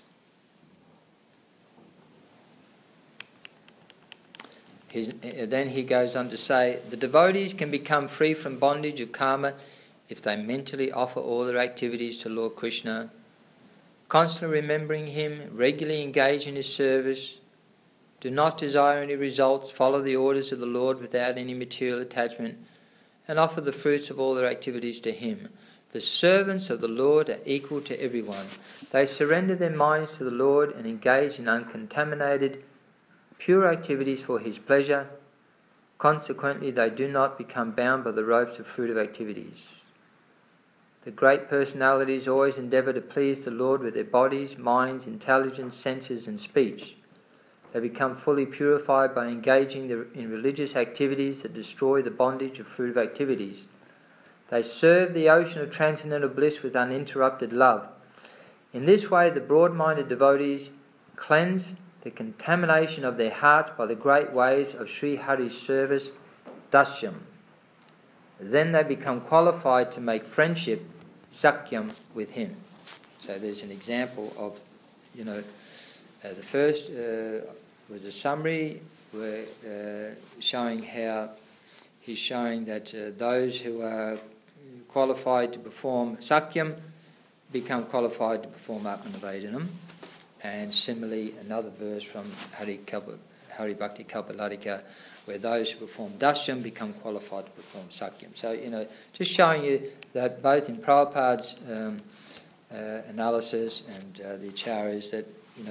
Then he goes on to say, the devotees can become free from bondage of karma if they mentally offer all their activities to Lord Krishna, constantly remembering him, regularly engage in his service, do not desire any results, follow the orders of the Lord without any material attachment, and offer the fruits of all their activities to him. The The servants of the Lord are equal to everyone. They surrender their minds to the Lord and engage in uncontaminated, pure activities for His pleasure. Consequently, they do not become bound by the ropes of fruitive activities. The great personalities always endeavour to please the Lord with their bodies, minds, intelligence, senses and speech. They become fully purified by engaging in religious activities that destroy the bondage of fruitive activities. They serve the ocean of transcendental bliss with uninterrupted love. In this way, the broad-minded devotees cleanse the contamination of their hearts by the great waves of Sri Hari's service, Dashyam. Then they become qualified to make friendship, Sakyam, with him. So there's an example of, the first was a summary where showing how he's showing that those who are qualified to perform Sakyam become qualified to perform Atmanivedanam. And similarly, another verse from Hari Bhakti Kalpaladika, where those who perform Dashyam become qualified to perform Sakyam. So, just showing you that both in Prabhupada's analysis and the Acharyas, that,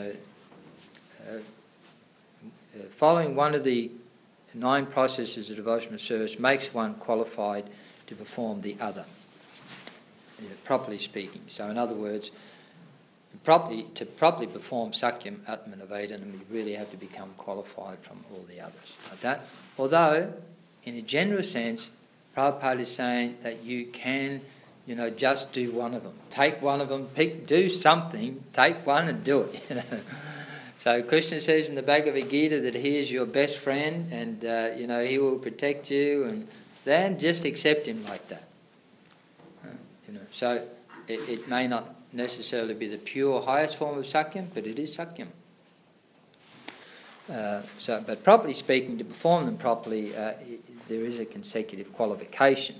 following one of the 9 processes of devotional service makes one qualified to perform the other, properly speaking. So, in other words, to properly perform Sakyam Atmanivedanam, you really have to become qualified from all the others. Like that. Although, in a general sense, Prabhupada is saying that you can, just do one of them. Take one of them, do something, take one and do it. So Krishna says in the Bhagavad Gita that he is your best friend and, he will protect you, and then just accept him like that. So it may not necessarily be the pure highest form of Sakyam, but it is Sakyam. But properly speaking, to perform them properly, there is a consecutive qualification.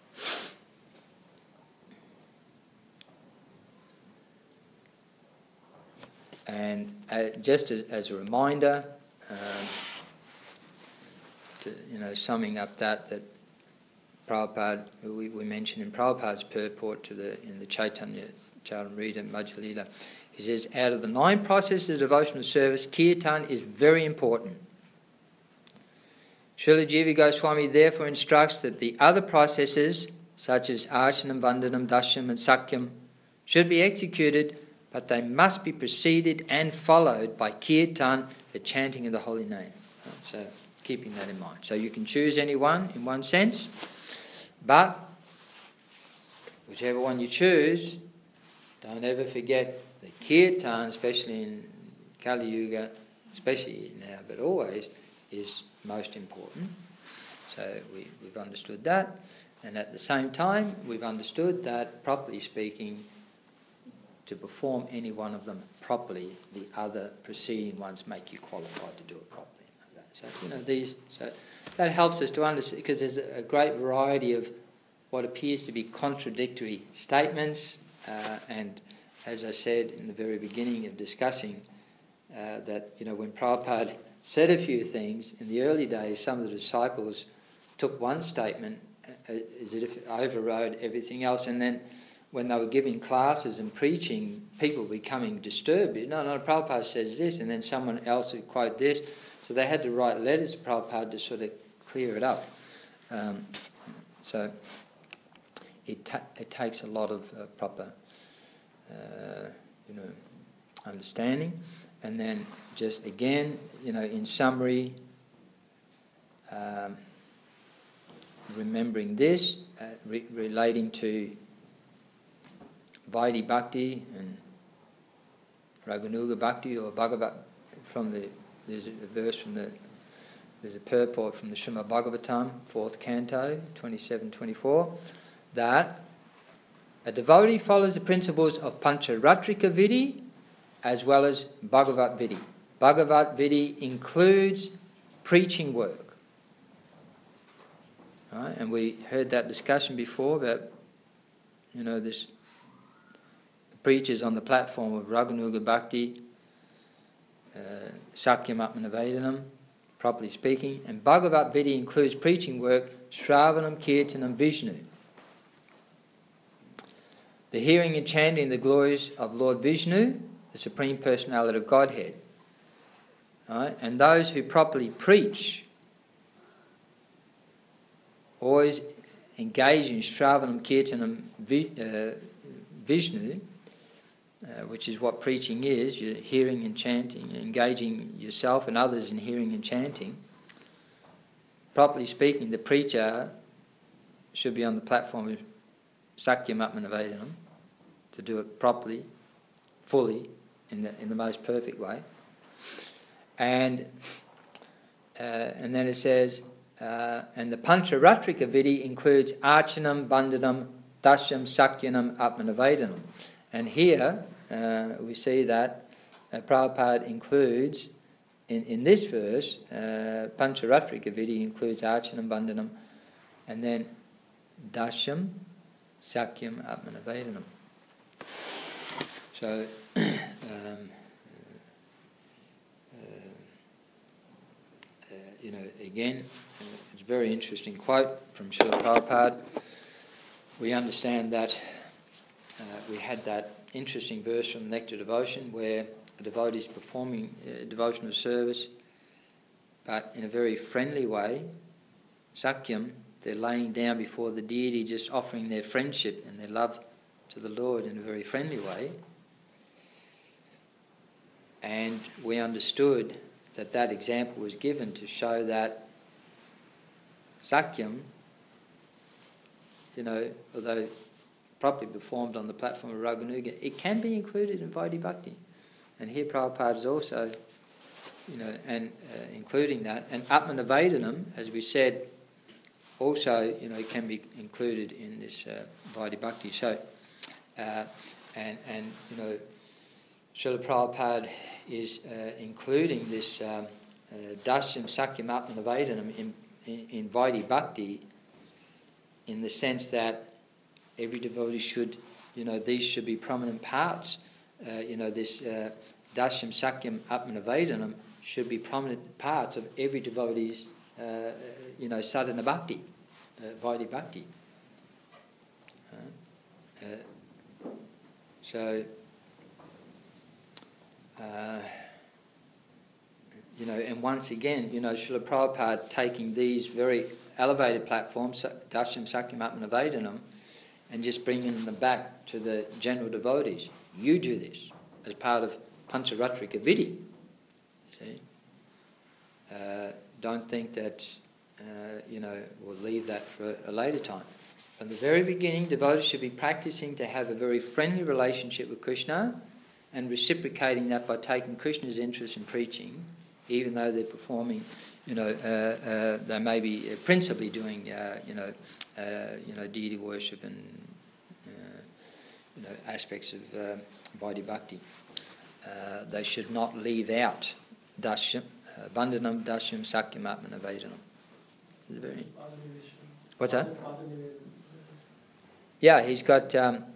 And just as a reminder, summing up that Prabhupada, we mentioned in Prabhupada's purport in the Chaitanya Charitamrita Madhya Lila, he says, out of the 9 processes of devotional service, Kirtan is very important. Srila Jiva Goswami therefore instructs that the other processes, such as Archanam, Vandanam, Dashyam and Sakyam, should be executed, but they must be preceded and followed by Kirtan, the chanting of the holy name. So, keeping that in mind. So you can choose any one in one sense, but whichever one you choose, don't ever forget the Kirtan, especially in Kali Yuga, especially now, but always, is most important. So we've understood that, and at the same time, we've understood that, properly speaking, to perform any one of them properly, the other preceding ones make you qualified to do it properly. So that helps us to understand, because there's a great variety of what appears to be contradictory statements, and as I said in the very beginning of discussing, that when Prabhupada said a few things in the early days, some of the disciples took one statement as if it overrode everything else, and then when they were giving classes and preaching, people were becoming disturbed. No, Prabhupada says this, and then someone else would quote this. So they had to write letters to Prabhupada to sort of clear it up. So it takes a lot of proper, understanding. And then just again, in summary, remembering this, relating to Vaidhi Bhakti and Raganuga Bhakti, or Bhagavat, there's a purport from the Srimad Bhagavatam, 4th canto, 27-24, that a devotee follows the principles of Pancharatrika Vidhi as well as Bhagavat Vidhi. Bhagavat Vidhi includes preaching work. Right? And we heard that discussion before about, this preachers on the platform of Raganuga Bhakti, Sakyam Atmanivedanam, properly speaking, and Bhagavat Vidhi includes preaching work, Shravanam, Kirtanam, Vishnu. the hearing and chanting the glories of Lord Vishnu, the Supreme Personality of Godhead. Right? And those who properly preach always engage in Shravanam, Kirtanam, Vishnu, which is what preaching is, you're hearing and chanting, engaging yourself and others in hearing and chanting. Properly speaking, the preacher should be on the platform of Sakyam Atmanavedanam to do it properly, fully, in the most perfect way. And then it says, and the Pancharatrika Vidi includes Archanam, Bandhanam, Dasyam, Sakyanam, Atmanavedanam. And here we see that Prabhupada includes, in this verse, Pancharatrika Vidi includes Archanam, Bandhanam, and then Dasyam, Sakyam, Atmanavedanam. So, again, it's a very interesting quote from Srila Prabhupada. We understand that we had that interesting verse from Nectar Devotion where a devotee is performing devotional service, but in a very friendly way. Sakyam, they're laying down before the deity, just offering their friendship and their love to the Lord in a very friendly way. And we understood that example was given to show that Sakyam, although properly performed on the platform of Raganuga, it can be included in Vaidhi Bhakti. And here Prabhupada is also, including that. And Atmanavedanam, as we said, also, can be included in this Vaidhi Bhakti. So, Srila Prabhupada is including this Dasyam Sakyam Atmanavedanam in Vaidhi Bhakti in the sense that every devotee should, these should be prominent parts. This Dasyam Sakyam Atmanavedanam should be prominent parts of every devotee's, sadhana bhakti, Vaidhi Bhakti. And once again, Srila Prabhupada taking these very elevated platforms, Dasyam Sakyam Atmanavedanam, and just bringing them back to the general devotees. You do this as part of Pancharatrika Vidi. See? Don't think that, we'll leave that for a later time. From the very beginning, devotees should be practicing to have a very friendly relationship with Krishna and reciprocating that by taking Krishna's interest in preaching, even though they're performing, they may be principally doing, deity worship and, aspects of Vaidhi Bhakti. They should not leave out Dasyam, Bandhanam, Dasyam, Sakyam, Atmanavedanam. What's that? Yeah, he's got...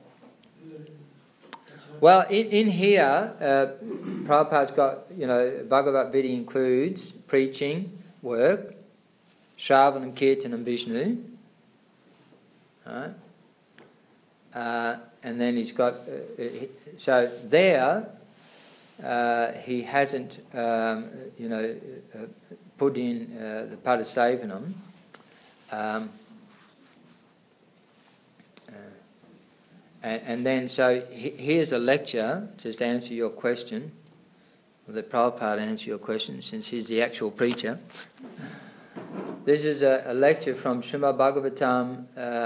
well, in here, Prabhupada's got, Bhagavad Gita includes preaching, work, Shravanam, Kirtanam, Vishnu. Right? And then he's got... so there, he hasn't, put in the Padasevanam. And then, so here's a lecture, just to answer your question, or that Prabhupada answer your question, since he's the actual preacher. This is a lecture from Srimad Bhagavatam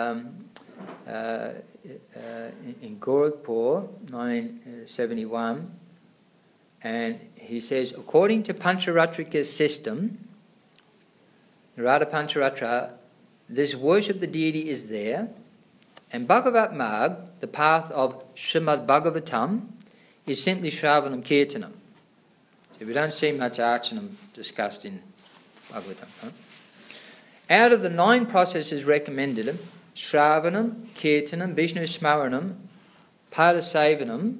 in Gorakhpur, 1971, and he says, according to Pancharatrika's system, Narada Pancharatra, this worship of the deity is there, and Bhagavat Marg, the path of Srimad Bhagavatam, is simply Shravanam Kirtanam. So we don't see much Archanam discussed in Bhagavatam. Huh? Out of the 9 processes recommended, Shravanam, Kirtanam, Vishnu Smaranam, Padasevanam.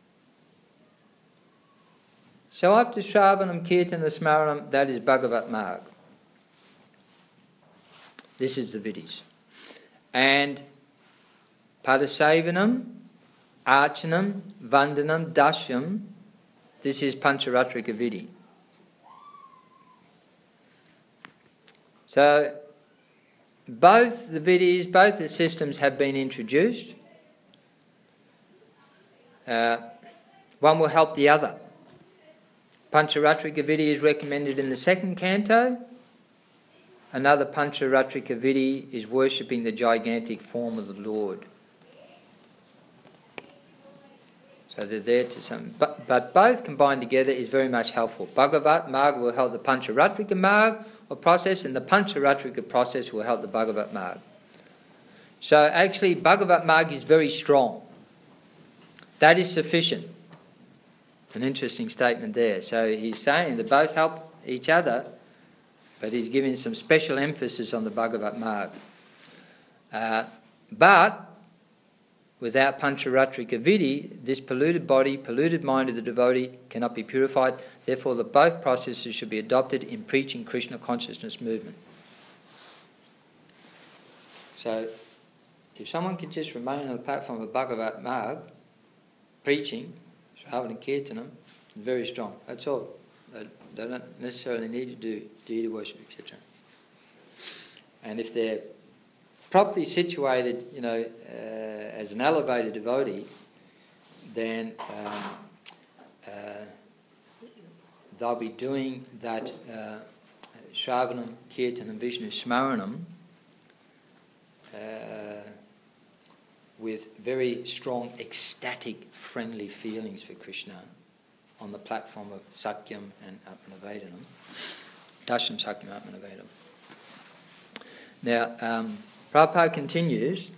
So up to Shravanam, Kirtanam, Smaranam, that is Bhagavat Marg. This is the Vidis. And Padasevanam Archanam, Vandanam, Dashyam. This is Pancharatrika Vidhi. So both the vidhis, both the systems have been introduced. One will help the other. Pancharatrika Vidhi is recommended in the second canto. Another Pancharatrika Vidhi is worshipping the gigantic form of the Lord. So they're there to some, but both combined together is very much helpful. Bhagavat Marg will help the Pancharatrika Marg or process, and the Pancharatrika process will help the Bhagavat Marg. So actually Bhagavat Marg is very strong. That is sufficient. It's an interesting statement there. So he's saying that both help each other, but he's giving some special emphasis on the Bhagavat Marg. But without Pancharatrika Vidhi, this polluted body, polluted mind of the devotee cannot be purified. Therefore, both processes should be adopted in preaching Krishna consciousness movement. So, if someone can just remain on the platform of Bhagavat Marg, preaching, Shravanam Kirtanam, very strong. That's all. They don't necessarily need to do deity worship, etc. And if they're properly situated, as an elevated devotee, then they'll be doing that Shravanam, Kirtanam, Vishnu Smaranam with very strong, ecstatic, friendly feelings for Krishna on the platform of Sakyam and Atmanavedanam. Dashyam, Sakyam, Atmanavedanam. Now, Prabhupada continues.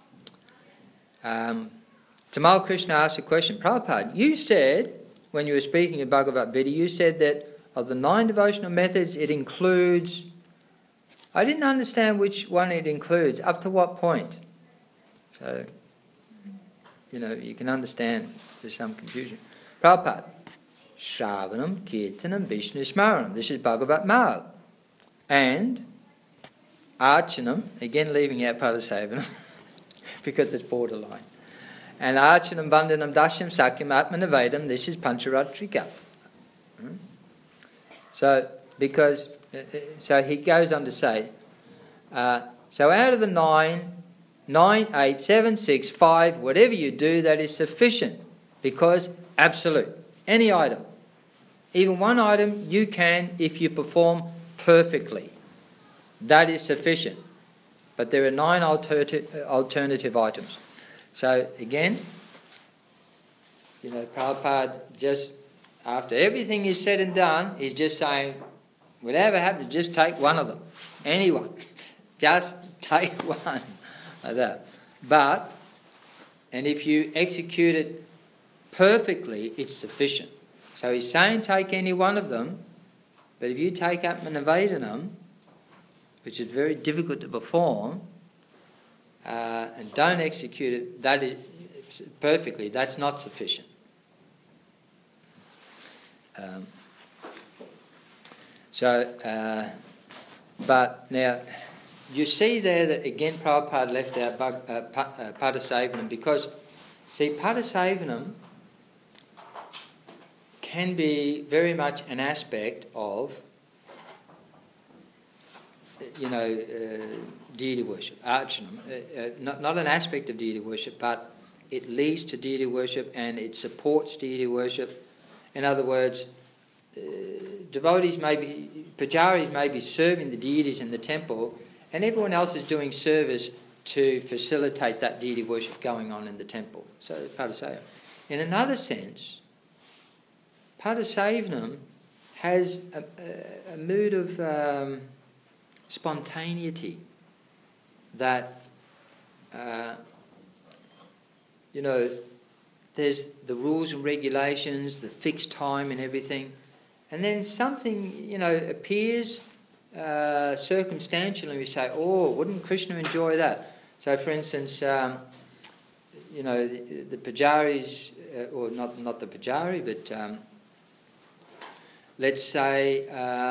Tamal Krishna asked a question. Prabhupada, you said, when you were speaking of Bhagavad Gita, you said that of the 9 devotional methods, it includes... I didn't understand which one it includes. Up to what point? So, you can understand there's some confusion. Prabhupada, Shravanam, Kirtanam, Vishnu Smaranam. This is Bhagavat Marg. And Archanam, again leaving out Padasevanam, because it's borderline. And Archanam, Vandanam, Dashyam, Sakyam, Atmanavedam, this is Pancharatrika. So he goes on to say, so out of the 9, 8, 7, 6, 5, whatever you do, that is sufficient, because absolute. Any item. Even one item you can if you perform perfectly. That is sufficient. But there are 9 alternative items. So again, Prabhupada just, after everything is said and done, is just saying, whatever happens, just take one of them. Anyone. Just take one. Like that. But, and if you execute it perfectly, it's sufficient. So he's saying take any one of them, but if you take Atmanavedanam, which is very difficult to perform, and don't execute it, that is perfectly, that's not sufficient. But now, you see there that again Prabhupada left out Padasevanam, because, see, Padasevanam can be very much an aspect of deity worship, archanam. Not an aspect of deity worship, but it leads to deity worship and it supports deity worship. In other words, pujaris may be serving the deities in the temple, and everyone else is doing service to facilitate that deity worship going on in the temple. So, Padasevanam. In another sense, Padasevanam has a mood of spontaneity that, there's the rules and regulations, the fixed time and everything, and then something, appears circumstantially, we say, oh, wouldn't Krishna enjoy that? So, for instance, the pujaris, or not the pujari, but let's say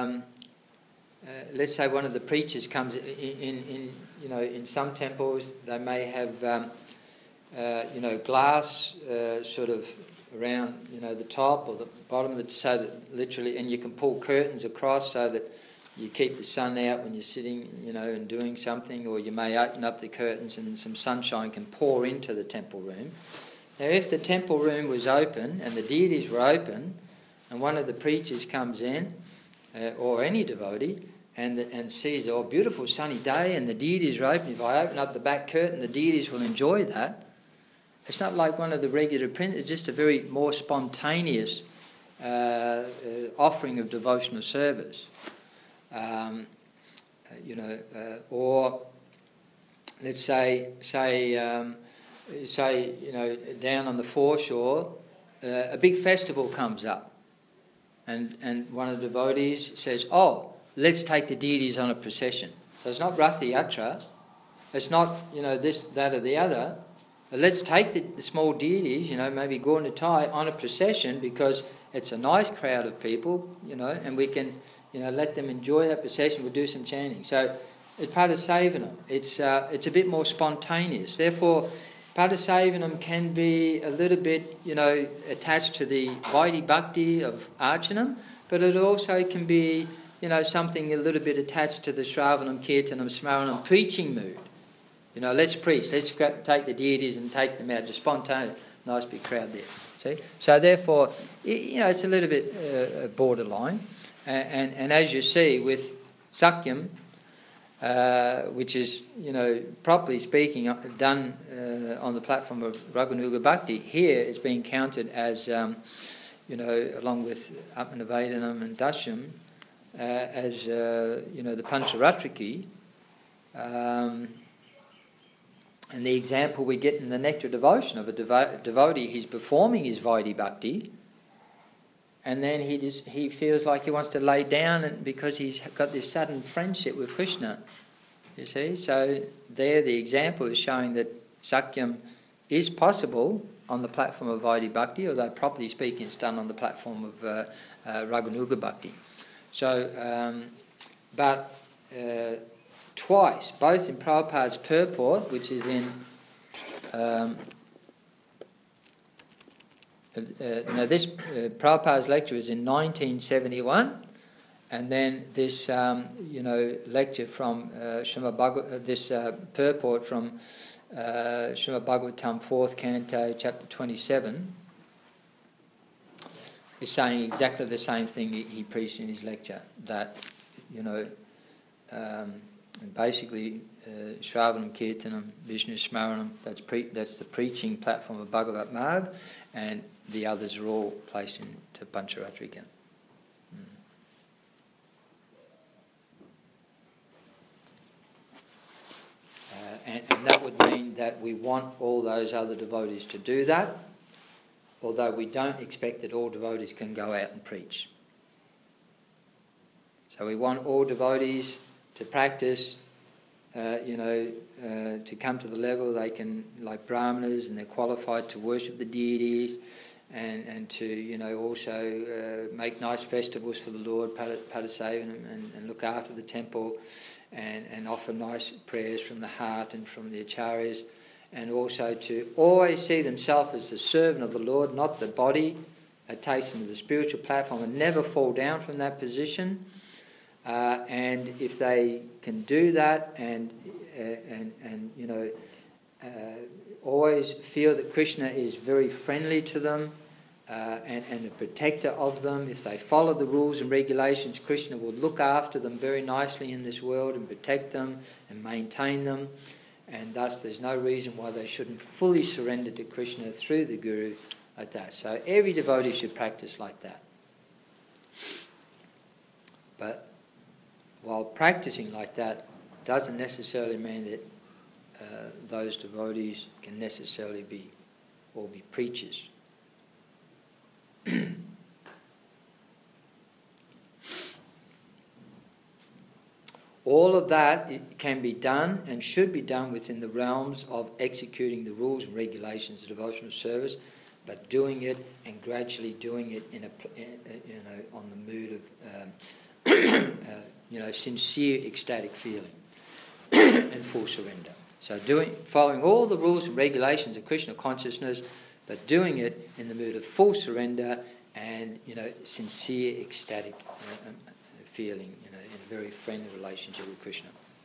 one of the preachers comes in some temples, they may have glass sort of around, the top or the bottom, so that literally, and you can pull curtains across so that you keep the sun out when you're sitting, and doing something, or you may open up the curtains and some sunshine can pour into the temple room. Now, if the temple room was open and the deities were open, and one of the preachers comes in, or any devotee, and sees, beautiful sunny day and the deities are open, if I open up the back curtain, the deities will enjoy that. It's not like one of the regular prints, it's just a very more spontaneous offering of devotional service. Or let's say down on the foreshore, a big festival comes up, and one of the devotees says, let's take the deities on a procession. So it's not Ratha Yatra, it's not, this, that or the other. Let's take the small deities, maybe Gaur Nitai, on a procession because it's a nice crowd of people, and we can, let them enjoy that procession. We'll do some chanting. So it's Padasevanam. It's a bit more spontaneous. Therefore, Padasevanam can be a little bit, attached to the Vaidhi Bhakti of Archanam, but it also can be, something a little bit attached to the Shravanam, Kirtanam, Smaranam preaching mood. Let's preach. Let's take the deities and take them out. Just spontaneous, nice big crowd there. See? So therefore, it's a little bit borderline. And as you see with Sakyam, which is, properly speaking, done on the platform of Raganuga Bhakti, here it's being counted as, along with Atmanavedanam and Dashyam, as, the Pancharatriki. And the example we get in the Nectar Devotion of a devotee, he's performing his Vaidhi Bhakti, and then he feels like he wants to lay down because he's got this sudden friendship with Krishna. You see? So there the example is showing that Sakyam is possible on the platform of Vaidhi Bhakti, although properly speaking it's done on the platform of Raganuga Bhakti. So, twice, both in Prabhupada's purport, which is in Prabhupada's lecture is in 1971, and then this lecture from Srimad Bhagavatam, this purport from Srimad Bhagavatam 4th Canto, chapter 27, is saying exactly the same thing he preached in his lecture, that and basically, Shravanam, Kirtanam, Vishnu Smaranam, that's the preaching platform of Bhagavat Marg, and the others are all placed into Pancharatrika. And that would mean that we want all those other devotees to do that, although we don't expect that all devotees can go out and preach. So we want all devotees to practice, to come to the level they can, like brahmanas, and they're qualified to worship the deities, and to also make nice festivals for the Lord, Padasevanam, and look after the temple, and offer nice prayers from the heart and from the acharyas, and also to always see themselves as the servant of the Lord, not the body that takes them to the spiritual platform, and never fall down from that position. And if they can do that and always feel that Krishna is very friendly to them and a protector of them, if they follow the rules and regulations, Krishna will look after them very nicely in this world and protect them and maintain them, and thus there's no reason why they shouldn't fully surrender to Krishna through the Guru like that. So every devotee should practice like that. But while practicing like that doesn't necessarily mean that those devotees can necessarily be preachers. All of that can be done and should be done within the realms of executing the rules and regulations of devotional service, but doing it and gradually doing it in on the mood of sincere ecstatic feeling and full surrender. So following all the rules and regulations of Krishna consciousness, but doing it in the mood of full surrender and, sincere, ecstatic feeling, in a very friendly relationship with Krishna.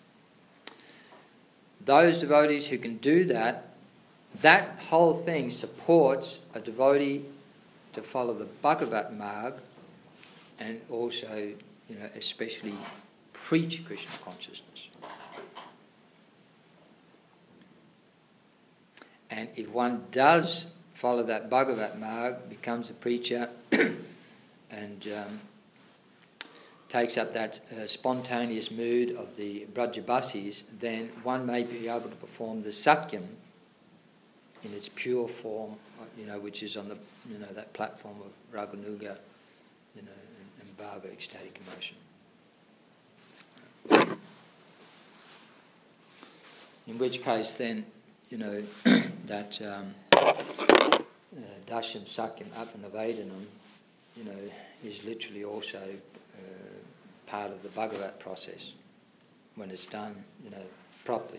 Those devotees who can do that, that whole thing supports a devotee to follow the Bhagavat Marg and also, especially preach Krishna consciousness. And if one does follow that Bhagavat Marg, becomes a preacher and takes up that spontaneous mood of the Brajabasis, then one may be able to perform the Sakyam in its pure form, which is on the, that platform of Raganuga, and Bhava, ecstatic emotion. In which case then, that Dashyam Sakyam Atmanavedanam, is literally also part of the Bhagavat process when it's done, properly.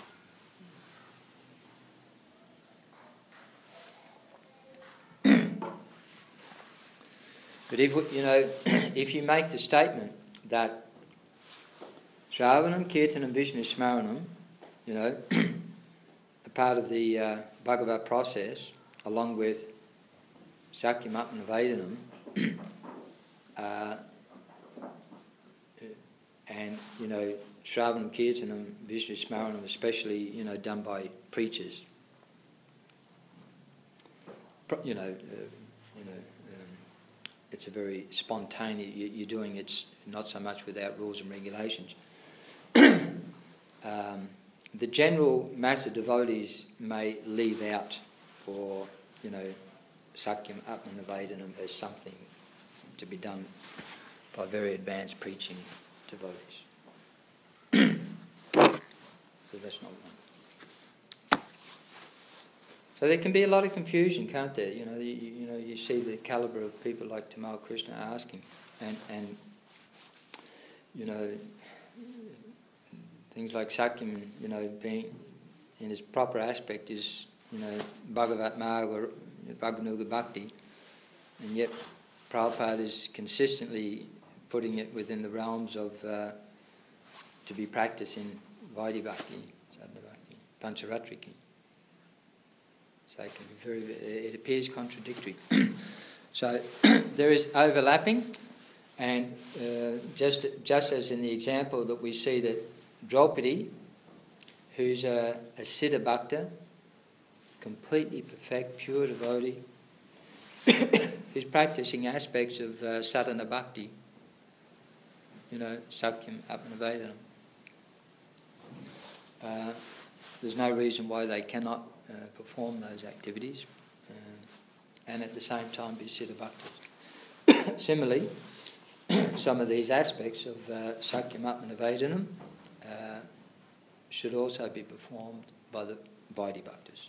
But if you make the statement that Shravanam, Kirtanam, Vishnu Smaranam, a part of the Bhagavat process, along with Sakyam Atmanavedanam, and Shravanam, Kirtanam, Vishnu Smaranam, especially done by preachers. It's a very spontaneous. You're doing it not so much without rules and regulations. The general mass of devotees may leave out for Sakyam Atmanavedanam as something to be done by very advanced preaching devotees. So that's not one. So there can be a lot of confusion, can't there? You see the calibre of people like Tamal Krishna asking, and things like Sakyam, being in its proper aspect is, Bhagavat Marg or Bhaganuga Bhakti, and yet Prabhupada is consistently putting it within the realms of to be practiced in Vaidhi Bhakti, Sadhana Bhakti, Pancharatriki. So it appears contradictory. So there is overlapping, and just as in the example that we see that Draupadi, who's a Siddha Bhakta, completely perfect, pure devotee, who's practicing aspects of sadhana bhakti, Sakyam Atmanavedanam. There's no reason why they cannot perform those activities and at the same time be Siddha Bhaktas. Similarly, some of these aspects of Sakyam Atmanavedanam should also be performed by the Vaidhi Bhaktas.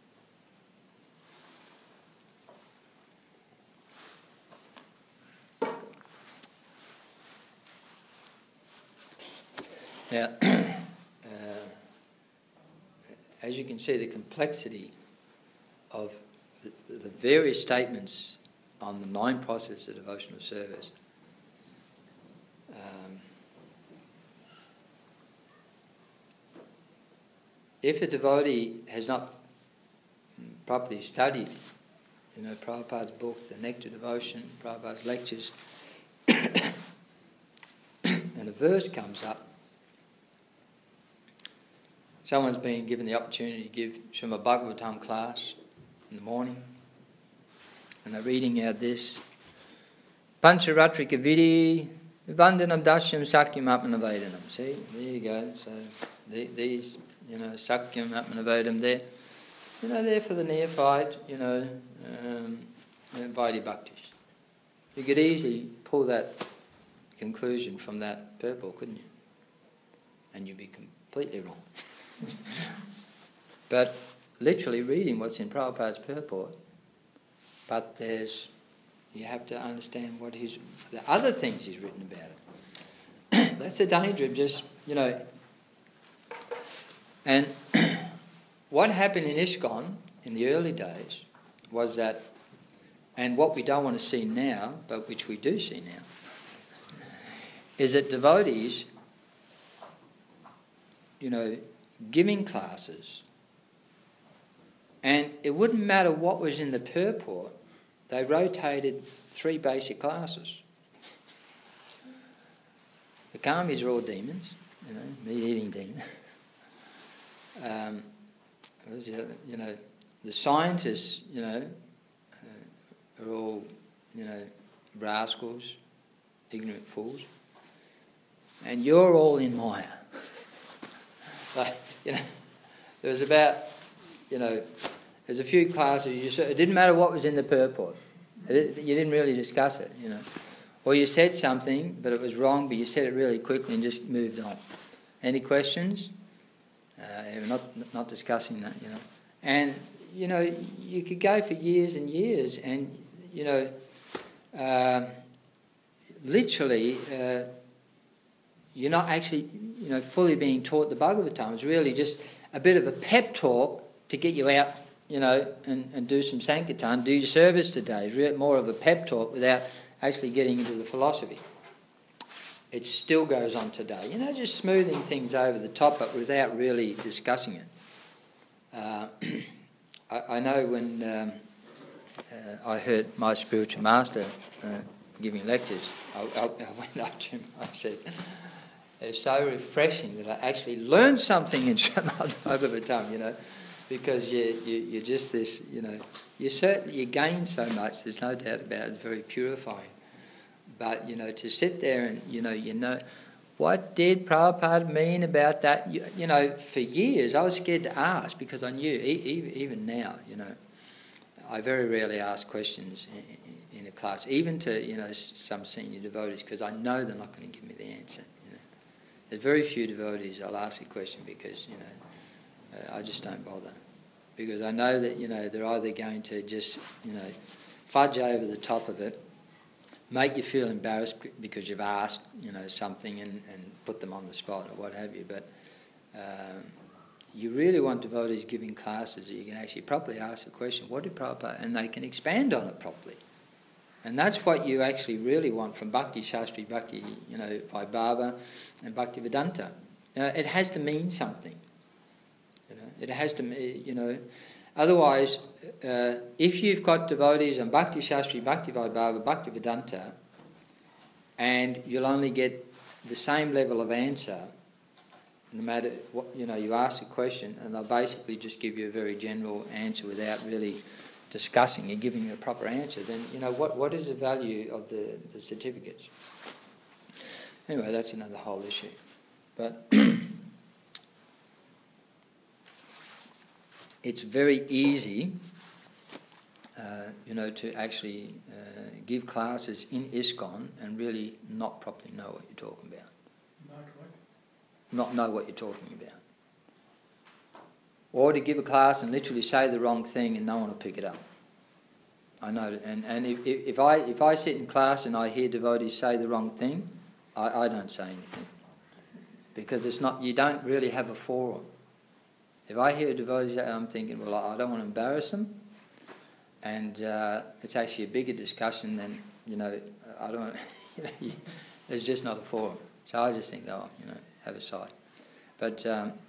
Now, as you can see, the complexity of the various statements on the 9 processes of devotional service. If a devotee has not properly studied, Prabhupada's books, the Nectar Devotion, Prabhupada's lectures, and a verse comes up, someone's been given the opportunity to give Srimad Bhagavatam class in the morning, and they're reading out this Pancharatrika Vidhi Vibandhanam Dashyam Sakyam Atmanavedanam. See, there you go. So these, Sakyam Atmanavedanam, they're for the neophyte, Vaidhi Bhaktis. You could easily pull that conclusion from that purport, couldn't you? And you'd be completely wrong. But literally reading what's in Prabhupada's purport, but you have to understand what the other things he's written about it. That's the danger of just, and what happened in ISKCON in the early days was that, and what we don't want to see now, but which we do see now, is that devotees, giving classes, and it wouldn't matter what was in the purport, they rotated 3 basic classes. The karmis are all demons, meat-eating demons. The scientists, are all, rascals, ignorant fools, and you're all in Maya. But, there was about, there's a few classes, it didn't matter what was in the purport. You didn't really discuss it, Or you said something, but it was wrong, but you said it really quickly and just moved on. Any questions? We're not discussing that, And, you could go for years and years and, literally, you're not actually, fully being taught the Bhagavatam. It's really just a bit of a pep talk to get you out, and do some Sankirtan, do your service today. It's really more of a pep talk without actually getting into the philosophy. It still goes on today. Just smoothing things over the top, but without really discussing it. I know when I heard my spiritual master giving lectures, I went up to him and I said, it's so refreshing that I actually learned something in Srimad Bhagavatam, because you're just this, you gain so much, there's no doubt about it, it's very purifying. But, to sit there and, what did Prabhupada mean about that? For years I was scared to ask because I knew, even now, I very rarely ask questions in a class, even to, some senior devotees, because I know they're not going to give me the answer. There's very few devotees I'll ask a question because, I just don't bother. Because I know that, they're either going to just, fudge over the top of it, make you feel embarrassed because you've asked, something and put them on the spot or what have you. But you really want devotees giving classes that you can actually properly ask a question, what did Prabhupada, and they can expand on it properly. And that's what you actually really want from Bhakti Shastri, Bhakti, Vaibhava and Bhakti Vedanta. It has to mean something. It has to, otherwise, if you've got devotees on Bhakti Shastri, Bhakti Vaibhava, Bhakti Vedanta, and you'll only get the same level of answer, no matter what, you ask a question, and they'll basically just give you a very general answer without really discussing and giving you a proper answer, then, what is the value of the certificates? Anyway, that's another whole issue. But it's very easy, to actually give classes in ISKCON and really not properly know what you're talking about. Not what? Not know what you're talking about. Or to give a class and literally say the wrong thing and no one will pick it up. I know, and if I sit in class and I hear devotees say the wrong thing, I don't say anything. Because it's not, you don't really have a forum. If I hear a devotee say, I'm thinking, well, I don't want to embarrass them, and it's actually a bigger discussion than, I don't, there's just not a forum. So I just think, have a side. But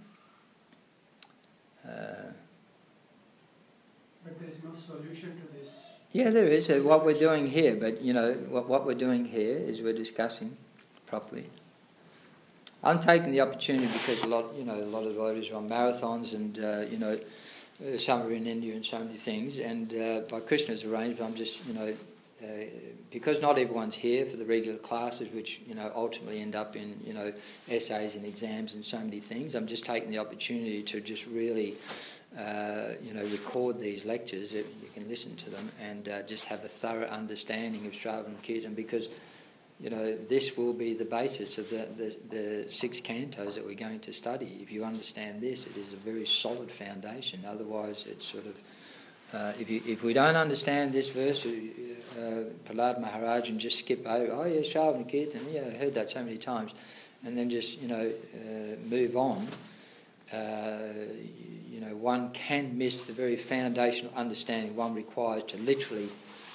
there's no solution to this. Yeah, there is. What we're doing here, but what we're doing here is we're discussing properly. I'm taking the opportunity because a lot of devotees are on marathons, and some are in India and so many things. And by Krishna's arrangement, I'm just because not everyone's here for the regular classes, which ultimately end up in essays and exams and so many things. I'm just taking the opportunity to just really record these lectures. You can listen to them and just have a thorough understanding of Shravan Kirtan, because this will be the basis of the 6 cantos that we're going to study. If you understand this, it is a very solid foundation. Otherwise, it's sort of if we don't understand this verse, Prahlad Maharaj, and just skip over, oh yeah, Shravan Kirtan, yeah, I heard that so many times, and then just move on. one can miss the very foundational understanding one requires to literally,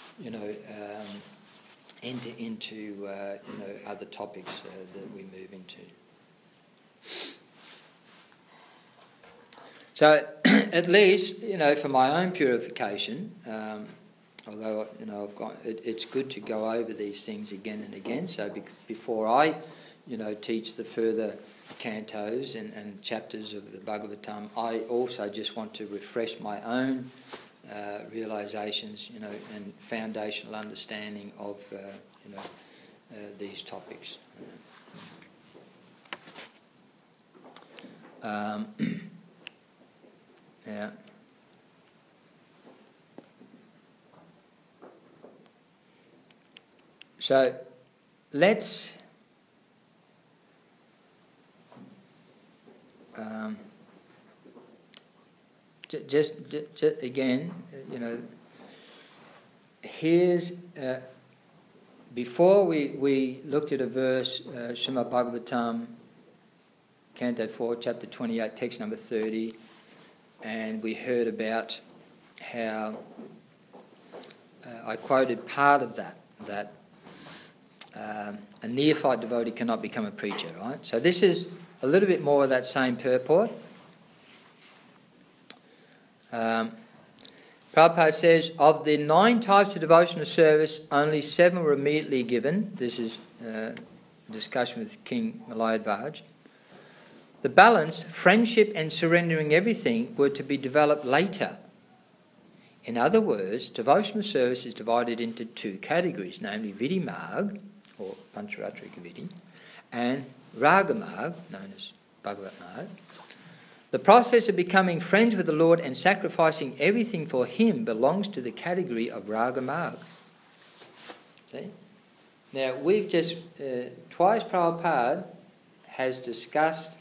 enter into, other topics that we move into. So, at least, for my own purification, although, it's good to go over these things again and again. So before I, teach the further cantos and chapters of the Bhagavatam, I also just want to refresh my own realizations, and foundational understanding of, these topics. Yeah. So let's just again, here's before we looked at a verse, Srimad Bhagavatam, Canto 4, Chapter 28, text number 30, and we heard about how I quoted part of that a neophyte devotee cannot become a preacher, right? So this is a little bit more of that same purport. Prabhupada says, of the 9 types of devotional service, only 7 were immediately given. This is a discussion with King Malayadvaj. The balance, friendship and surrendering everything, were to be developed later. In other words, devotional service is divided into 2 categories, namely Vidhi Marg, or Pancharatrika Vidhi, and Raga Marg, known as Bhagavat Marg. The process of becoming friends with the Lord and sacrificing everything for Him belongs to the category of Raga Marg. See? Now, we've just, twice Prabhupada has discussed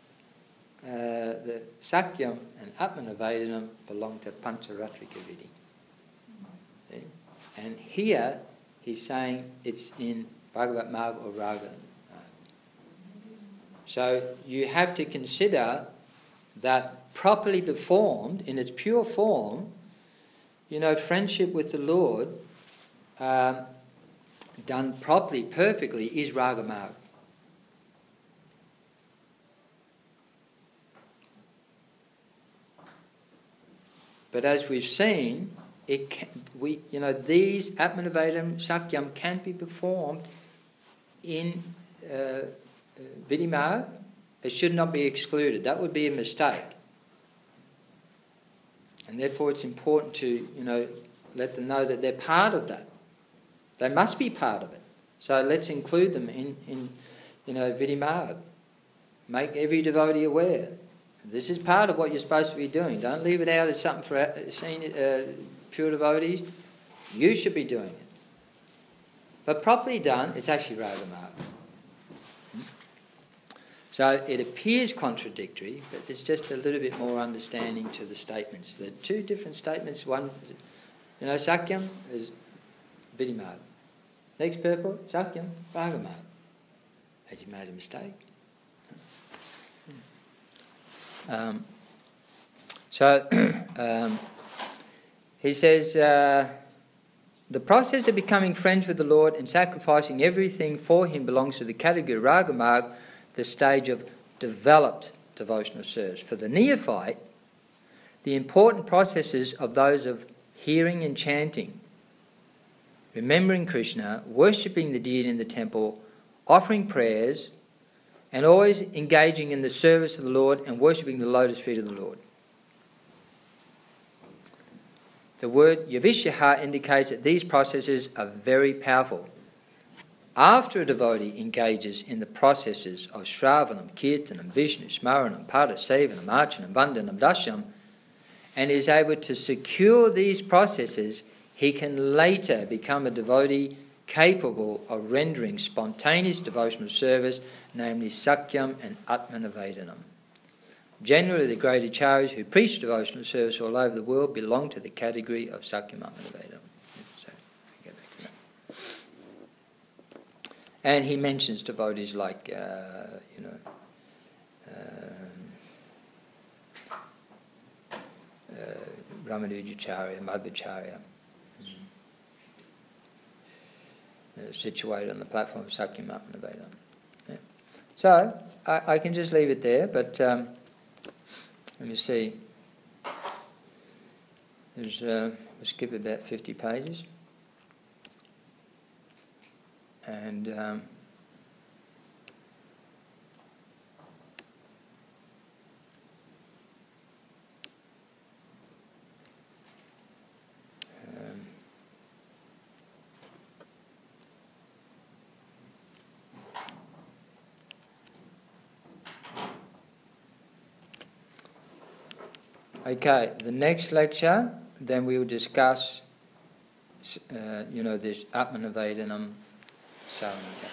that Sakyam and Atmanavedanam belong to Pancharatrika Vidhi. See? And here he's saying it's in Bhagavat Marg or Raga Marg. So you have to consider that properly performed in its pure form, friendship with the Lord, done properly, perfectly, is Raga Marg. But as we've seen, these Atmanavedam, Sakyam can be performed in Vidhi Marg. It should not be excluded. That would be a mistake. And therefore it's important to, let them know that they're part of that. They must be part of it. So let's include them in Vidhi Marg. Make every devotee aware. This is part of what you're supposed to be doing. Don't leave it out as something for pure devotees. You should be doing it. But properly done, it's actually Raga Marg. So it appears contradictory, but there's just a little bit more understanding to the statements. There are 2 different statements. One, Sakyam is Vidhi Marg. Next purport, Sakyam, Raga Marg. Has he made a mistake? He says, the process of becoming friends with the Lord and sacrificing everything for Him belongs to the category Raga Marg, the stage of developed devotional service. For the neophyte, the important processes of those of hearing and chanting, remembering Krishna, worshipping the deity in the temple, offering prayers, and always engaging in the service of the Lord and worshipping the lotus feet of the Lord. The word Yavishaha indicates that these processes are very powerful. After a devotee engages in the processes of Shravanam, Kirtanam, Vishnu, Smaranam, Pada, Sevanam, Archanam, Vandanam, Dashyam, and is able to secure these processes, he can later become a devotee capable of rendering spontaneous devotional service, namely Sakyam and Atmanavedanam. Generally, the great acharyas who preach devotional service all over the world belong to the category of Sakyam Atmanavedanam. So, get back to that. And he mentions devotees like, Ramanujacharya, Madhvacharya, situated on the platform of Sakyam Atmanaveda. Yeah. So, I can just leave it there, but let me see. We'll skip about 50 pages. And okay, the next lecture, then we will discuss, this Atmanavedanam Saranaka.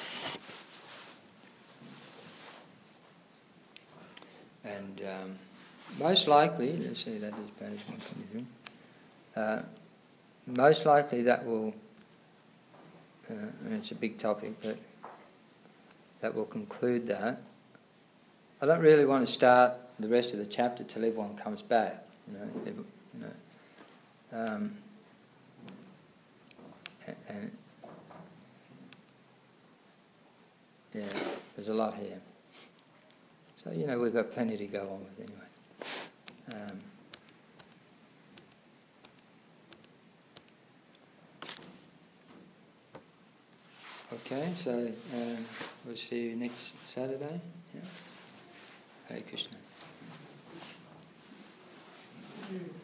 And most likely, let's see, that is page 123. Most likely that will, and it's a big topic, but that will conclude that. I don't really want to start the rest of the chapter till everyone comes back. And yeah, there's a lot here. So, we've got plenty to go on with anyway. Okay, so we'll see you next Saturday. Yeah. Hare Krishna.